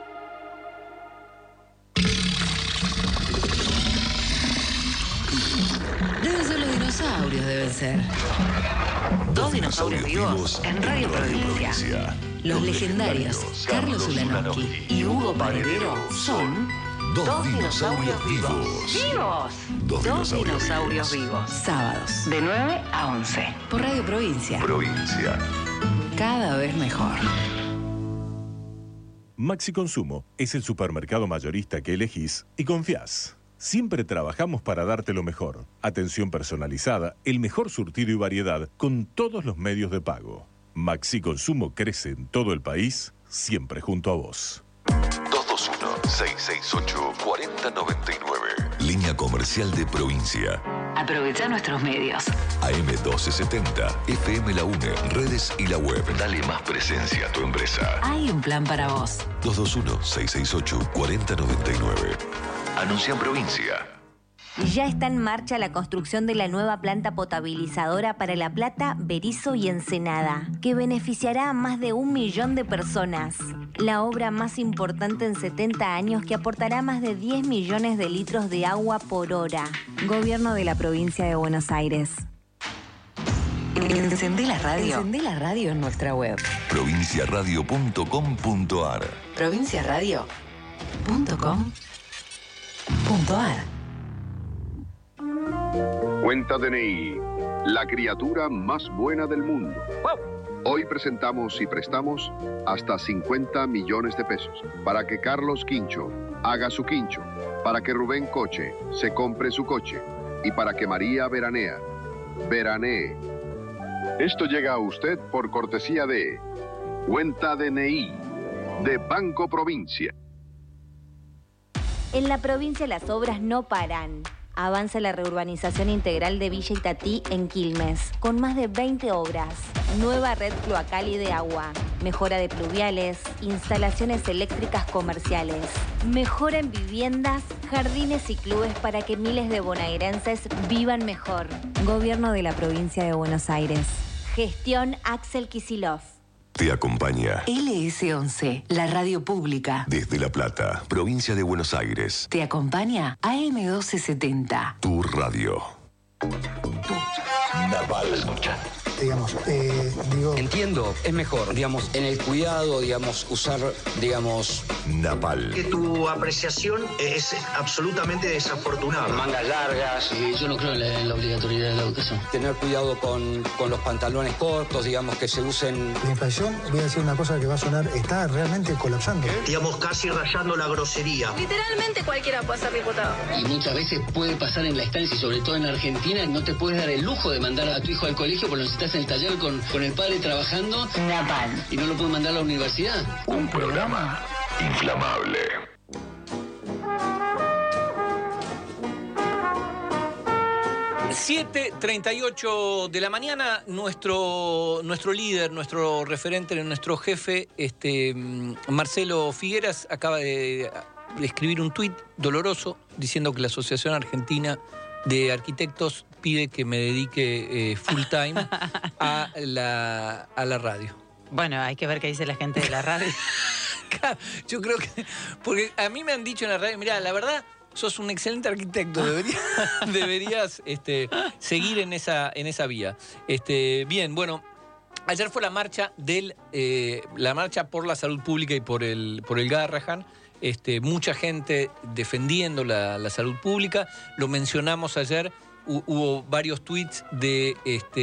Deben ser los dinosaurios, deben ser. Dos dinosaurios vivos en Radio Provincia. Los legendarios Carlos Ulanowski y Hugo Paredero son Dos dinosaurios vivos. ¡Vivos! Dos dinosaurios vivos. Sábados, de 9 a 11. Por Radio Provincia. Provincia. Cada vez mejor. Maxi Consumo es el supermercado mayorista que elegís y confiás. Siempre trabajamos para darte lo mejor. Atención personalizada, el mejor surtido y variedad con todos los medios de pago. Maxi Consumo crece en todo el país, siempre junto a vos. 221-668-4099. Línea comercial de Provincia. Aprovecha nuestros medios. AM1270, FM La UNE, redes y la web. Dale más presencia a tu empresa. Hay un plan para vos. 221-668-4099. Anuncia en Provincia. Ya está en marcha la construcción de la nueva planta potabilizadora para La Plata, Berisso y Ensenada, que beneficiará a más de 1 millón de personas. La obra más importante en 70 años que aportará más de 10 millones de litros de agua por hora. Gobierno de la provincia de Buenos Aires. Encendé la radio. Encendé la radio en nuestra web. Provinciaradio.com.ar. Provinciaradio.com.ar. Cuenta DNI, la criatura más buena del mundo. Hoy presentamos y prestamos hasta 50 millones de pesos para que Carlos Quincho haga su quincho, para que Rubén Coche se compre su coche y para que María veranee. Esto llega a usted por cortesía de Cuenta DNI de Banco Provincia. En la provincia las obras no paran. Avanza la reurbanización integral de Villa Itatí en Quilmes, con más de 20 obras. Nueva red cloacal y de agua, mejora de pluviales, instalaciones eléctricas comerciales, mejora en viviendas, jardines y clubes para que miles de bonaerenses vivan mejor. Gobierno de la provincia de Buenos Aires. Gestión Axel Kicillof. Te acompaña LS11, la radio pública. desde La Plata, provincia de Buenos Aires. Te acompaña AM1270. Tu radio. Naval. Digamos, entiendo, es mejor, digamos, en el cuidado, digamos, usar, digamos... Napal. Que tu apreciación es absolutamente desafortunada. Mangas largas. Yo no creo en la obligatoriedad de la educación. Tener cuidado con los pantalones cortos, digamos, que se usen... La inflación, voy a decir una cosa que va a sonar, está realmente colapsando. Digamos, casi rayando la grosería. Literalmente cualquiera puede ser diputado. Y muchas veces puede pasar en la estancia, y sobre todo en Argentina, no te puedes dar el lujo de mandar a tu hijo al colegio porque necesitas en el taller con el padre trabajando. Napal. Y no lo puedes mandar a la universidad. Un programa inflamable. 7:38 de la mañana, nuestro líder, nuestro referente, nuestro jefe, Marcelo Figueras, acaba de escribir un tuit doloroso diciendo que la Asociación Argentina de Arquitectos pide que me dedique full time a la radio. Bueno, hay que ver qué dice la gente de la radio. Yo creo que... Porque a mí me han dicho en la radio, mirá, la verdad... Sos un excelente arquitecto, deberías seguir en esa vía. Bien, bueno, ayer fue la marcha por la salud pública y por el Garrahan. Mucha gente defendiendo la salud pública. Lo mencionamos ayer. Hubo varios tuits de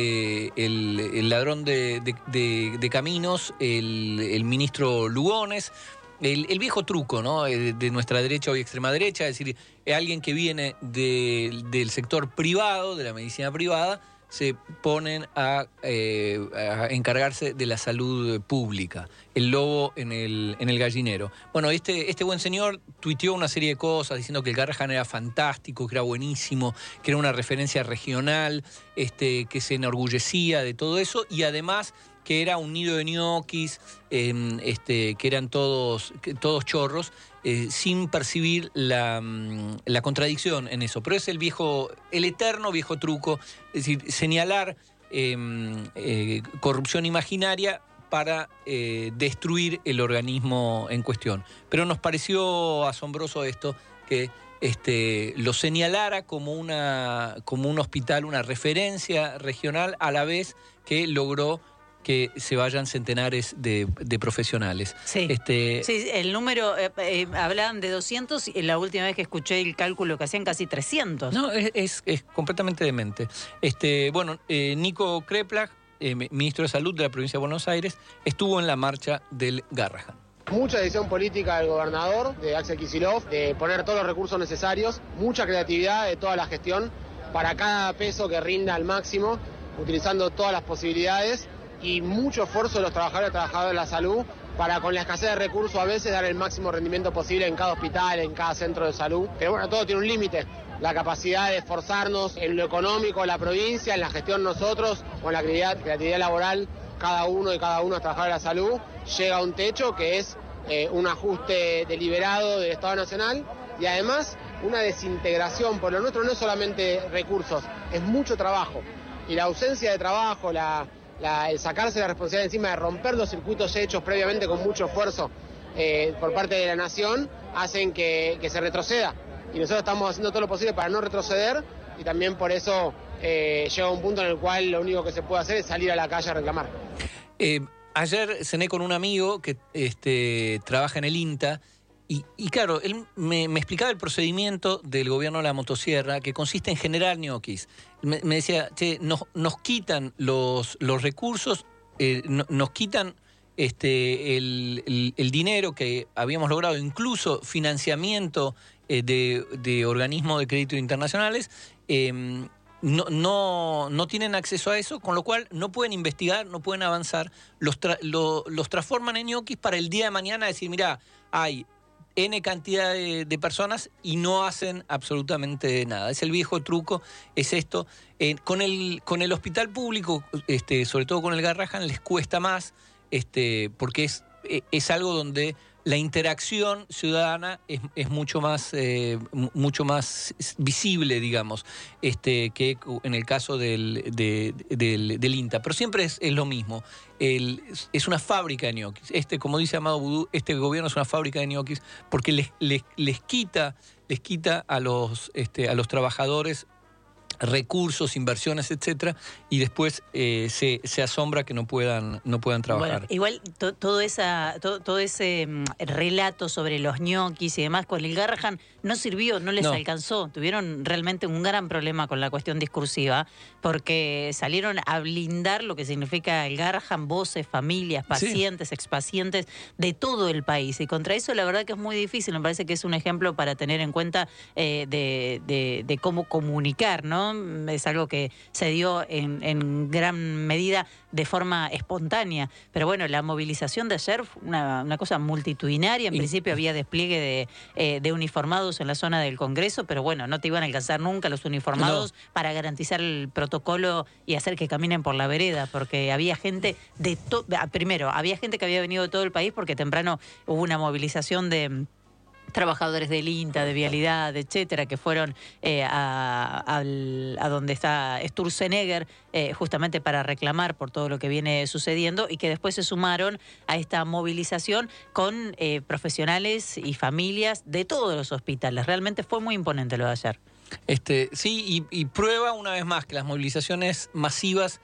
el ladrón de caminos, el ministro Lugones. El viejo truco, ¿no? De nuestra derecha, hoy extrema derecha, es decir, alguien que viene del sector privado, de la medicina privada, se ponen a encargarse de la salud pública. El lobo en el gallinero. Bueno, este buen señor tuiteó una serie de cosas diciendo que el Garrahan era fantástico, que era buenísimo, que era una referencia regional, que se enorgullecía de todo eso y además que era un nido de ñoquis, que eran todos chorros, sin percibir la contradicción en eso. Pero es el eterno viejo truco, es decir, señalar corrupción imaginaria para destruir el organismo en cuestión. Pero nos pareció asombroso esto, que lo señalara como un hospital, una referencia regional, a la vez que logró que se vayan centenares de profesionales. Sí, sí, el número, hablaban de 200 y la última vez que escuché el cálculo que hacían casi 300. No, es completamente demente. Nico Kreplach, ministro de Salud de la provincia de Buenos Aires, estuvo en la marcha del Garrahan. Mucha decisión política del gobernador, de Axel Kicillof, de poner todos los recursos necesarios, mucha creatividad de toda la gestión para cada peso que rinda al máximo, utilizando todas las posibilidades y mucho esfuerzo de los trabajadores y trabajadoras de la salud para, con la escasez de recursos, a veces dar el máximo rendimiento posible en cada hospital, en cada centro de salud. Pero bueno, todo tiene un límite. La capacidad de esforzarnos en lo económico, en la provincia, en la gestión nosotros, con la creatividad laboral, cada uno de los trabajadores de la salud, llega a un techo que es un ajuste deliberado del Estado Nacional y además una desintegración, por lo nuestro no es solamente recursos, es mucho trabajo. Y la ausencia de trabajo, el sacarse la responsabilidad encima de romper los circuitos hechos previamente con mucho esfuerzo por parte de la nación, hacen que se retroceda. Y nosotros estamos haciendo todo lo posible para no retroceder y también por eso llega un punto en el cual lo único que se puede hacer es salir a la calle a reclamar. Ayer cené con un amigo que trabaja en el INTA y claro, él me explicaba el procedimiento del gobierno de la motosierra, que consiste en generar ñoquis. Me decía, che, nos quitan los recursos, nos quitan el dinero que habíamos logrado, incluso financiamiento de organismos de crédito internacionales, no tienen acceso a eso, con lo cual no pueden investigar, no pueden avanzar, los transforman en ñoquis para el día de mañana decir, mirá, hay N cantidad de personas y no hacen absolutamente nada. Es el viejo truco, es esto. Con el hospital público, sobre todo con el Garrahan, les cuesta más, porque es algo donde la interacción ciudadana es mucho más visible, digamos, que en el caso del INTA. Pero siempre es lo mismo. Es una fábrica de ñoquis. Como dice Amado Vudú, este gobierno es una fábrica de ñoquis porque les quita a los trabajadores recursos, inversiones, etcétera, y después se asombra que no puedan trabajar. Bueno, igual todo ese relato sobre los ñoquis y demás con el Garrahan no sirvió, no les alcanzó. Tuvieron realmente un gran problema con la cuestión discursiva, porque salieron a blindar lo que significa el Garrahan, voces, familias, pacientes, expacientes de todo el país. Y contra eso la verdad que es muy difícil. Me parece que es un ejemplo para tener en cuenta de cómo comunicar, ¿no? ¿no? Es algo que se dio en gran medida de forma espontánea. Pero bueno, la movilización de ayer fue una cosa multitudinaria. En principio había despliegue de uniformados en la zona del Congreso, pero bueno, no te iban a alcanzar nunca los uniformados para garantizar el protocolo y hacer que caminen por la vereda, porque había gente primero, había gente que había venido de todo el país, porque temprano hubo una movilización de trabajadores del INTA, de Vialidad, etcétera, que fueron a donde está Sturzenegger, justamente para reclamar por todo lo que viene sucediendo, y que después se sumaron a esta movilización con profesionales y familias de todos los hospitales. Realmente fue muy imponente lo de ayer. Sí, y prueba una vez más que las movilizaciones masivas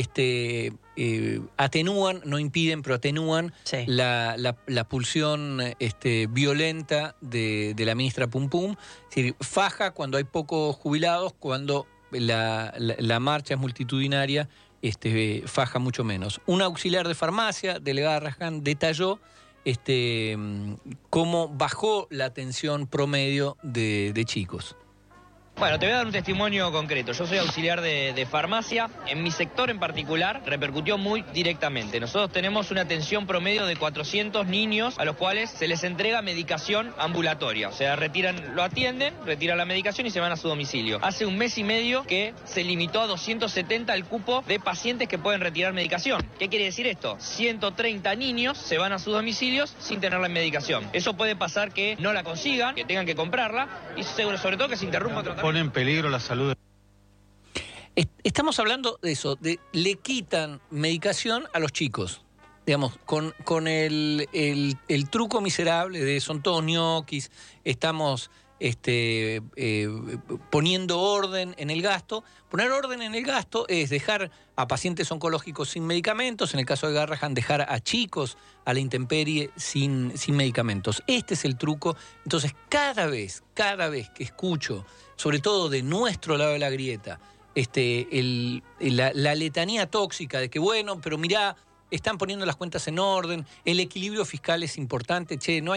atenúan, no impiden, pero atenúan la pulsión violenta de la ministra Pum Pum. Es decir, faja cuando hay pocos jubilados, cuando la marcha es multitudinaria, faja mucho menos. Un auxiliar de farmacia del Garrahan detalló cómo bajó la atención promedio de chicos. Bueno, te voy a dar un testimonio concreto. Yo soy auxiliar de farmacia. En mi sector en particular repercutió muy directamente. Nosotros tenemos una atención promedio de 400 niños a los cuales se les entrega medicación ambulatoria. O sea, lo atienden, retiran la medicación y se van a su domicilio. Hace un mes y medio que se limitó a 270 el cupo de pacientes que pueden retirar medicación. ¿Qué quiere decir esto? 130 niños se van a sus domicilios sin tener la medicación. Eso puede pasar que no la consigan, que tengan que comprarla y sobre todo que se interrumpa el tratamiento. Pone en peligro la salud. Estamos hablando de eso, le quitan medicación a los chicos, digamos, con el truco miserable de son todos ñoquis, estamos poniendo orden en el gasto. Poner orden en el gasto es dejar a pacientes oncológicos sin medicamentos, en el caso de Garrahan, dejar a chicos a la intemperie sin medicamentos. Este es el truco. Entonces, cada vez que escucho, sobre todo de nuestro lado de la grieta, la letanía tóxica de que, bueno, pero mirá, están poniendo las cuentas en orden, el equilibrio fiscal es importante, no hay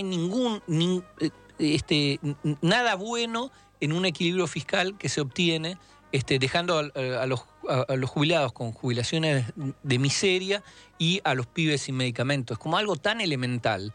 nada bueno en un equilibrio fiscal que se obtiene dejando a los jubilados con jubilaciones de miseria y a los pibes sin medicamentos. Es como algo tan elemental.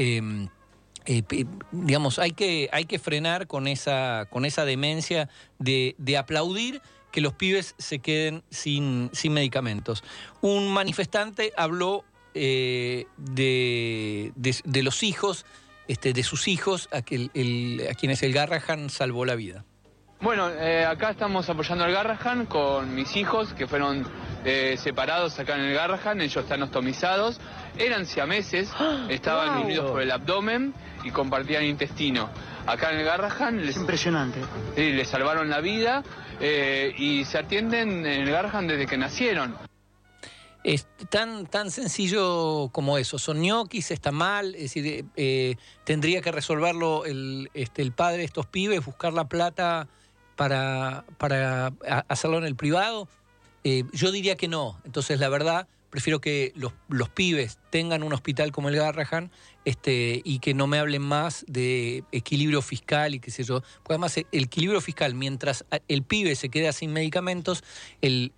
Digamos, hay que frenar con esa demencia de aplaudir que los pibes se queden sin medicamentos. Un manifestante habló de los hijos, de sus hijos, a quienes el Garrahan salvó la vida. Bueno, acá estamos apoyando al Garrahan con mis hijos que fueron separados acá en el Garrahan. Ellos están ostomizados, eran siameses, estaban unidos por el abdomen y compartían intestino. Acá en el Garrahan impresionante. Sí, les salvaron la vida y se atienden en el Garrahan desde que nacieron. Es tan sencillo como eso. Son ñoquis, está mal, es decir, tendría que resolverlo el padre de estos pibes, buscar la plata para hacerlo en el privado. Yo diría que no. Entonces, la verdad, prefiero que los pibes tengan un hospital como el Garrahan y que no me hablen más de equilibrio fiscal y qué sé yo. Porque además el equilibrio fiscal, mientras el pibe se queda sin medicamentos, el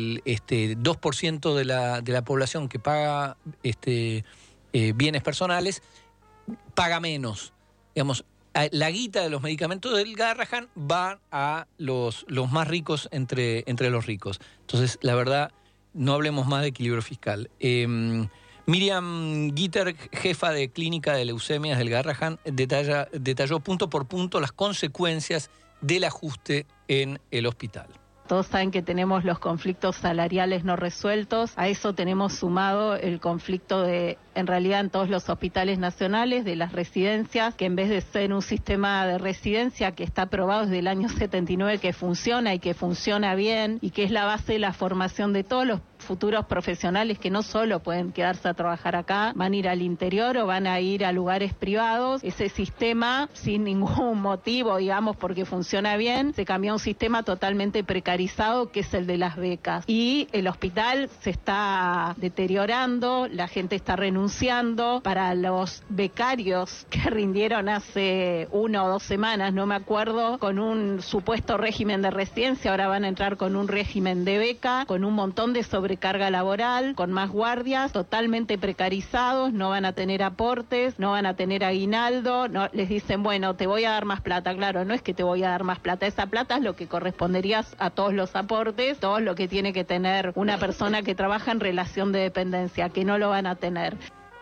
2% de la población que paga bienes personales paga menos. Digamos, la guita de los medicamentos del Garrahan va a los más ricos entre los ricos. Entonces, la verdad, no hablemos más de equilibrio fiscal. Miriam Gitter, jefa de clínica de leucemias del Garrahan, detalló punto por punto las consecuencias del ajuste en el hospital. Todos saben que tenemos los conflictos salariales no resueltos. A eso tenemos sumado el conflicto en realidad en todos los hospitales nacionales, de las residencias, que en vez de ser un sistema de residencia que está aprobado desde el año 79, que funciona y que funciona bien y que es la base de la formación de todos los futuros profesionales que no solo pueden quedarse a trabajar acá, van a ir al interior o van a ir a lugares privados. Ese sistema, sin ningún motivo, digamos, porque funciona bien, se cambió a un sistema totalmente precarizado, que es el de las becas. Y el hospital se está deteriorando, la gente está renunciando. Para los becarios que rindieron hace 1 o 2 semanas, no me acuerdo, con un supuesto régimen de residencia, ahora van a entrar con un régimen de beca, con un montón de sobrecarga laboral, con más guardias, totalmente precarizados, no van a tener aportes, no van a tener aguinaldo, no, les dicen, bueno, te voy a dar más plata. Claro, no es que te voy a dar más plata, esa plata es lo que correspondería a todos los aportes, todo lo que tiene que tener una persona que trabaja en relación de dependencia, que no lo van a tener.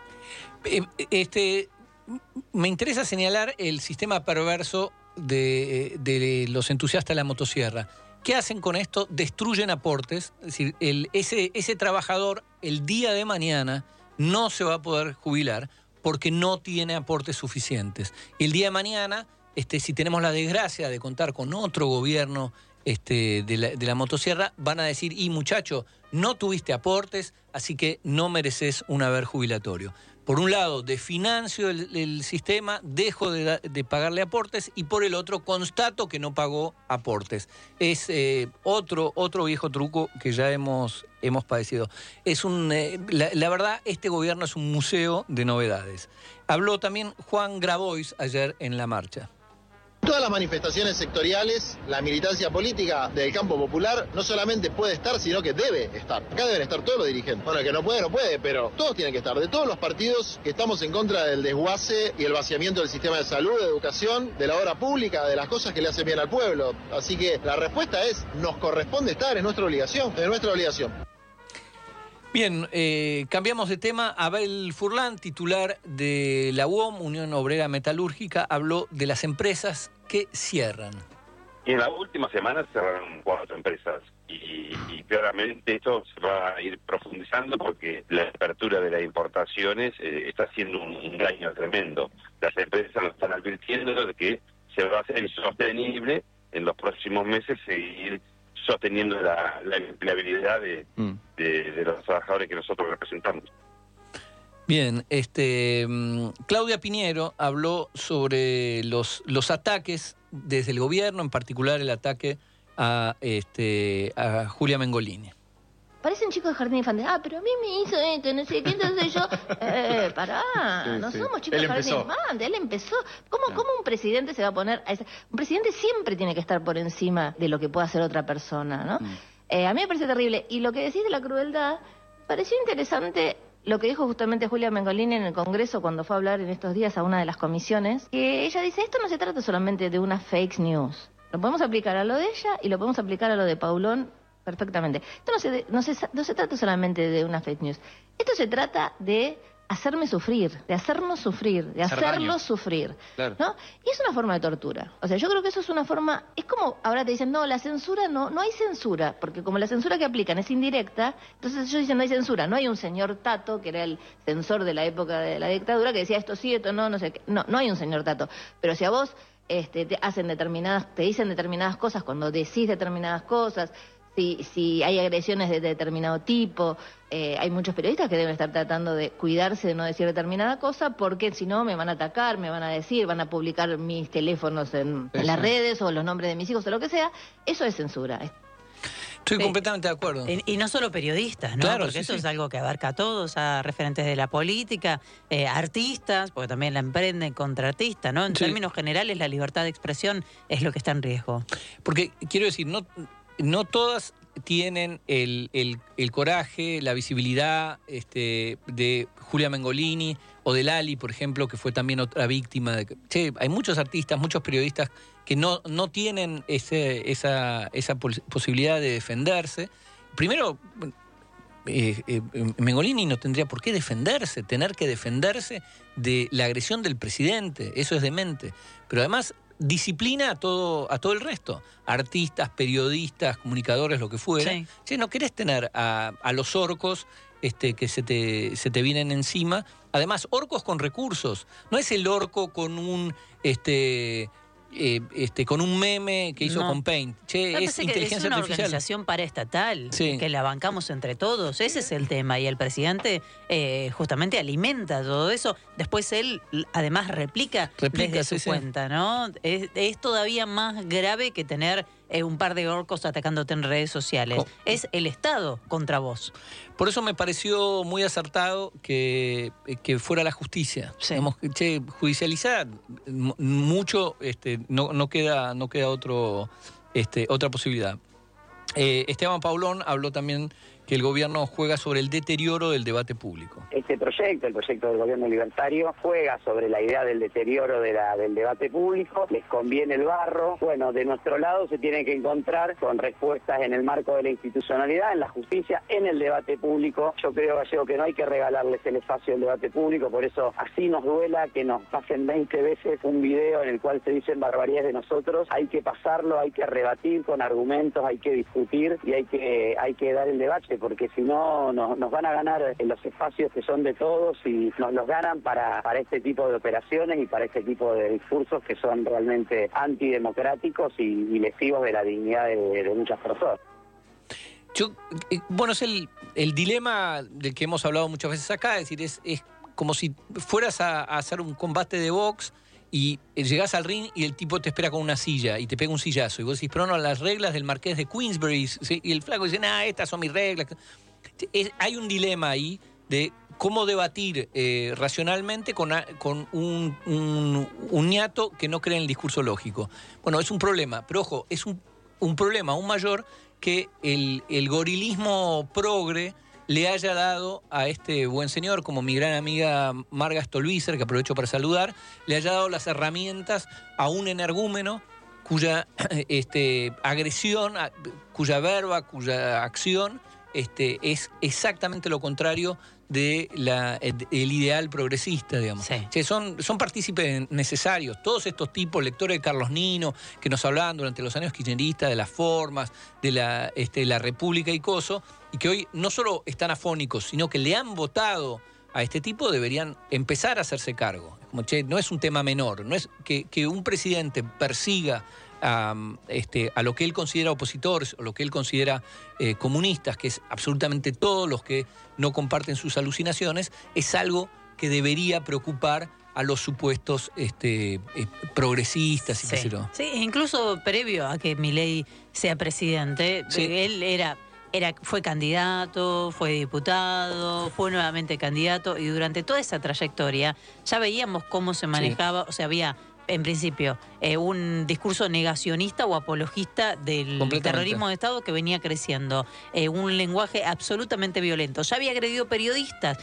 Me interesa señalar el sistema perverso de los entusiastas de la motosierra. ¿Qué hacen con esto? Destruyen aportes. Es decir, ese trabajador el día de mañana no se va a poder jubilar porque no tiene aportes suficientes. Y el día de mañana, si tenemos la desgracia de contar con otro gobierno de la motosierra, van a decir, y muchacho, no tuviste aportes, así que no mereces un haber jubilatorio. Por un lado, desfinancio el sistema, dejo de pagarle aportes, y por el otro, constato que no pagó aportes. Es otro viejo truco que ya hemos padecido. La verdad, este gobierno es un museo de novedades. Habló también Juan Grabois ayer en la marcha. Todas las manifestaciones sectoriales, la militancia política del campo popular no solamente puede estar, sino que debe estar. Acá deben estar todos los dirigentes. Bueno, el que no puede, pero todos tienen que estar. De todos los partidos que estamos en contra del desguace y el vaciamiento del sistema de salud, de educación, de la obra pública, de las cosas que le hacen bien al pueblo. Así que la respuesta es, nos corresponde estar, es nuestra obligación, Bien, cambiamos de tema. Abel Furlan, titular de la UOM, Unión Obrera Metalúrgica, habló de las empresas que cierran. Y en la última semana cerraron 4 empresas y claramente esto se va a ir profundizando porque la apertura de las importaciones está haciendo un daño tremendo. Las empresas lo están advirtiendo de que se va a hacer insostenible en los próximos meses seguir sosteniendo la empleabilidad de los trabajadores que nosotros representamos. Bien, Claudia Piñero habló sobre los ataques desde el gobierno, en particular el ataque a Julia Mengolini. Parecen chicos de jardín infantil. Pero a mí me hizo esto, no sé qué, entonces yo... no somos chicos de jardín infantil. Él empezó. ¿Cómo un presidente se va a poner a un presidente siempre tiene que estar por encima de lo que pueda hacer otra persona, ¿no? A mí me parece terrible. Y lo que decís de la crueldad, pareció interesante lo que dijo justamente Julia Mengolini en el Congreso cuando fue a hablar en estos días a una de las comisiones, que ella dice, esto no se trata solamente de una fake news. Lo podemos aplicar a lo de ella y lo podemos aplicar a lo de Paulón perfectamente. Esto no se trata solamente de una fake news. Esto se trata de hacerme sufrir, de hacernos sufrir, de hacerlos sufrir. Claro. ¿No? Y es una forma de tortura. O sea, yo creo que eso es una forma... Es como ahora te dicen, no, la censura no hay censura, porque como la censura que aplican es indirecta, entonces ellos dicen no hay censura. No hay un señor Tato, que era el censor de la época de la dictadura, que decía esto sí, esto no sé qué. No hay un señor Tato. Pero si a vos te dicen determinadas cosas cuando decís determinadas cosas... Si hay agresiones de determinado tipo, hay muchos periodistas que deben estar tratando de cuidarse de no decir determinada cosa, porque si no me van a atacar, me van a decir, van a publicar mis teléfonos en las redes o los nombres de mis hijos o lo que sea. Eso es censura. Estoy completamente de acuerdo. Y no solo periodistas, ¿no? Claro, porque eso es algo que abarca a todos, a referentes de la política, artistas, porque también la emprenden contra artistas, ¿no? En términos generales, la libertad de expresión es lo que está en riesgo. Porque, quiero decir, no todas tienen el coraje, la visibilidad de Julia Mengolini o de Lali, por ejemplo, que fue también otra víctima. Hay muchos artistas, muchos periodistas que no tienen esa posibilidad de defenderse. Primero, Mengolini no tendría por qué tener que defenderse de la agresión del presidente. Eso es demente. Pero además... disciplina a todo el resto, artistas, periodistas, comunicadores, lo que fuera. Sí. No querés tener a los orcos que se te vienen encima. Además, orcos con recursos. No es el orco con un con un meme que hizo con Paint. Es inteligencia es una artificial. Organización paraestatal, que la bancamos entre todos. Ese es el tema. Y el presidente justamente alimenta todo eso. Después él, además, replica desde su cuenta, ¿no? Es todavía más grave que tener un par de orcos atacándote en redes sociales. Es el Estado contra vos. Por eso me pareció muy acertado que fuera la justicia. Digamos, judicializar mucho, no queda otra posibilidad. Esteban Paulón habló también que el gobierno juega sobre el deterioro del debate público. Este proyecto, el proyecto del gobierno libertario, juega sobre la idea del deterioro del debate público, les conviene el barro. Bueno, de nuestro lado se tiene que encontrar con respuestas en el marco de la institucionalidad, en la justicia, en el debate público. Yo creo, Gallego, que no hay que regalarles el espacio del debate público, por eso así nos duela que nos pasen 20 veces un video en el cual se dicen barbaridades de nosotros. Hay que pasarlo, hay que rebatir con argumentos, hay que discutir y hay que dar el debate, porque si no nos van a ganar en los espacios que son de todos y nos los ganan para este tipo de operaciones y para este tipo de discursos que son realmente antidemocráticos y lesivos de la dignidad de muchas personas. Bueno, es el dilema del que hemos hablado muchas veces acá, es decir, es como si fueras a hacer un combate de box y llegás al ring y el tipo te espera con una silla y te pega un sillazo. Y vos decís, pero no, las reglas del marqués de Queensberry. ¿Sí? Y el flaco dice, estas son mis reglas. Hay un dilema ahí de cómo debatir racionalmente con un ñato que no cree en el discurso lógico. Bueno, es un problema, pero ojo, es un problema aún mayor que el gorilismo progre le haya dado a este buen señor, como mi gran amiga Marga Stolbizer, que aprovecho para saludar, le haya dado las herramientas a un energúmeno cuya agresión, cuya verba, cuya acción es exactamente lo contrario de el ideal progresista, digamos. Sí. Son partícipes necesarios. Todos estos tipos, lectores de Carlos Nino, que nos hablaban durante los años kirchneristas de las formas, de la República y coso, y que hoy no solo están afónicos, sino que le han votado a este tipo, deberían empezar a hacerse cargo. Como, no es un tema menor, no es que un presidente persiga a lo que él considera opositores o lo que él considera comunistas, que es absolutamente todos los que no comparten sus alucinaciones, es algo que debería preocupar a los supuestos progresistas y qué sé yo. Sí, incluso previo a que Milei sea presidente, él fue candidato, fue diputado, fue nuevamente candidato, y durante toda esa trayectoria ya veíamos cómo se manejaba, o sea, había en principio un discurso negacionista o apologista del terrorismo de Estado que venía creciendo, un lenguaje absolutamente violento. Ya había agredido periodistas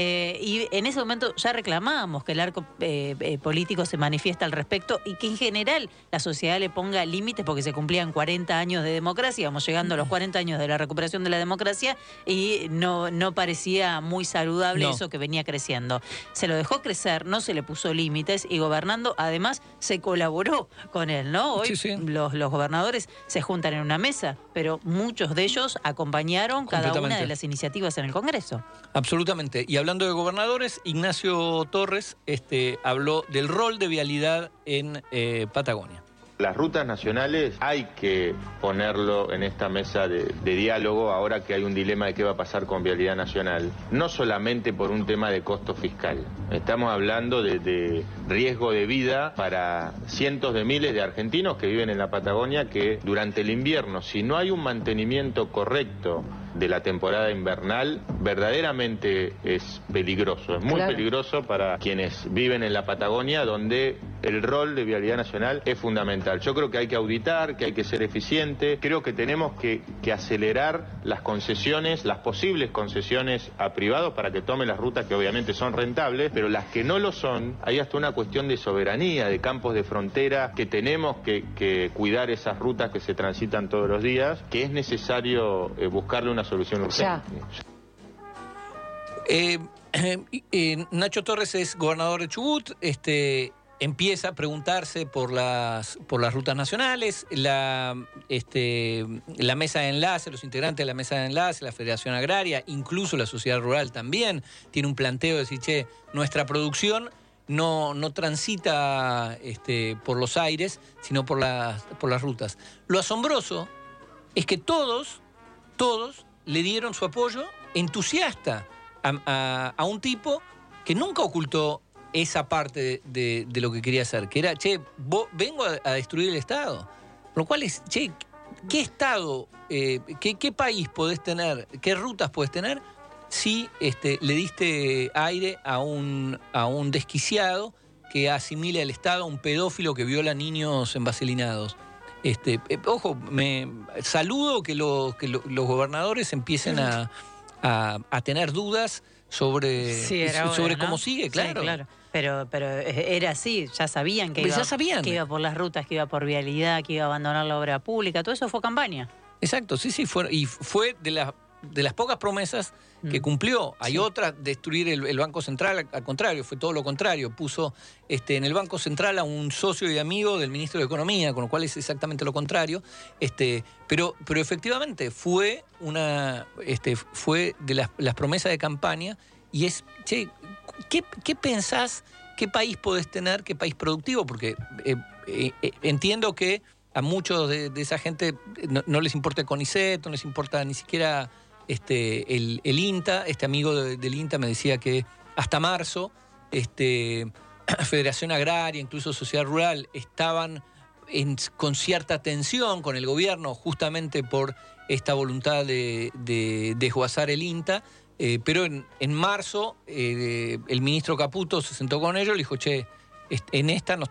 y en ese momento ya reclamábamos que el arco político se manifiesta al respecto y que en general la sociedad le ponga límites, porque se cumplían 40 años de democracia, íbamos llegando a los 40 años de la recuperación de la democracia y no parecía muy saludable eso que venía creciendo. Se lo dejó crecer, no se le puso límites y gobernando además se colaboró con él, ¿no? Hoy los gobernadores se juntan en una mesa, pero muchos de ellos acompañaron cada una de las iniciativas en el Congreso. Absolutamente. Y hablando de gobernadores, Ignacio Torres habló del rol de vialidad en Patagonia. Las rutas nacionales hay que ponerlo en esta mesa de diálogo ahora que hay un dilema de qué va a pasar con Vialidad Nacional, no solamente por un tema de costo fiscal. Estamos hablando de riesgo de vida para cientos de miles de argentinos que viven en la Patagonia, que durante el invierno, si no hay un mantenimiento correcto de la temporada invernal, verdaderamente es peligroso, es muy peligroso para quienes viven en la Patagonia, donde el rol de Vialidad Nacional es fundamental. Yo creo que hay que auditar, que hay que ser eficiente, creo que tenemos que acelerar las concesiones, las posibles concesiones a privados para que tomen las rutas que obviamente son rentables, pero las que no lo son, hay hasta una cuestión de soberanía, de campos de frontera, que tenemos que cuidar esas rutas que se transitan todos los días, que es necesario buscarle una solución urgente. Nacho Torres es gobernador de Chubut, empieza a preguntarse por las rutas nacionales, la mesa de enlace, los integrantes de la mesa de enlace, la Federación Agraria, incluso la sociedad rural también, tiene un planteo de decir, nuestra producción no transita por los aires, sino por las rutas. Lo asombroso es que todos le dieron su apoyo entusiasta a un tipo que nunca ocultó esa parte de lo que quería hacer, que era, vengo a destruir el Estado. Lo cual es, ¿qué Estado, qué país podés tener, qué rutas podés tener si le diste aire a un desquiciado que asimila el Estado a un pedófilo que viola niños envaselinados? Ojo, me saludo que los gobernadores empiecen a tener dudas sobre cómo sigue, claro. Sí, claro. Pero era así, ya sabían que iba por las rutas, que iba por vialidad, que iba a abandonar la obra pública, todo eso fue campaña. Exacto, sí, fue de las pocas promesas que cumplió. Hay otras, destruir el Banco Central, al contrario, fue todo lo contrario. Puso en el Banco Central a un socio y amigo del ministro de Economía, con lo cual es exactamente lo contrario. Pero efectivamente fue de las promesas de campaña y es, ¿qué pensás? ¿Qué país podés tener? ¿Qué país productivo? Porque entiendo que a muchos de esa gente no les importa el CONICET, no les importa ni siquiera el INTA. Este amigo del INTA me decía que hasta marzo Federación Agraria, incluso Sociedad Rural, estaban con cierta tensión con el gobierno justamente por esta voluntad de desguazar el INTA. Pero en marzo el ministro Caputo se sentó con ellos y le dijo, en esta nos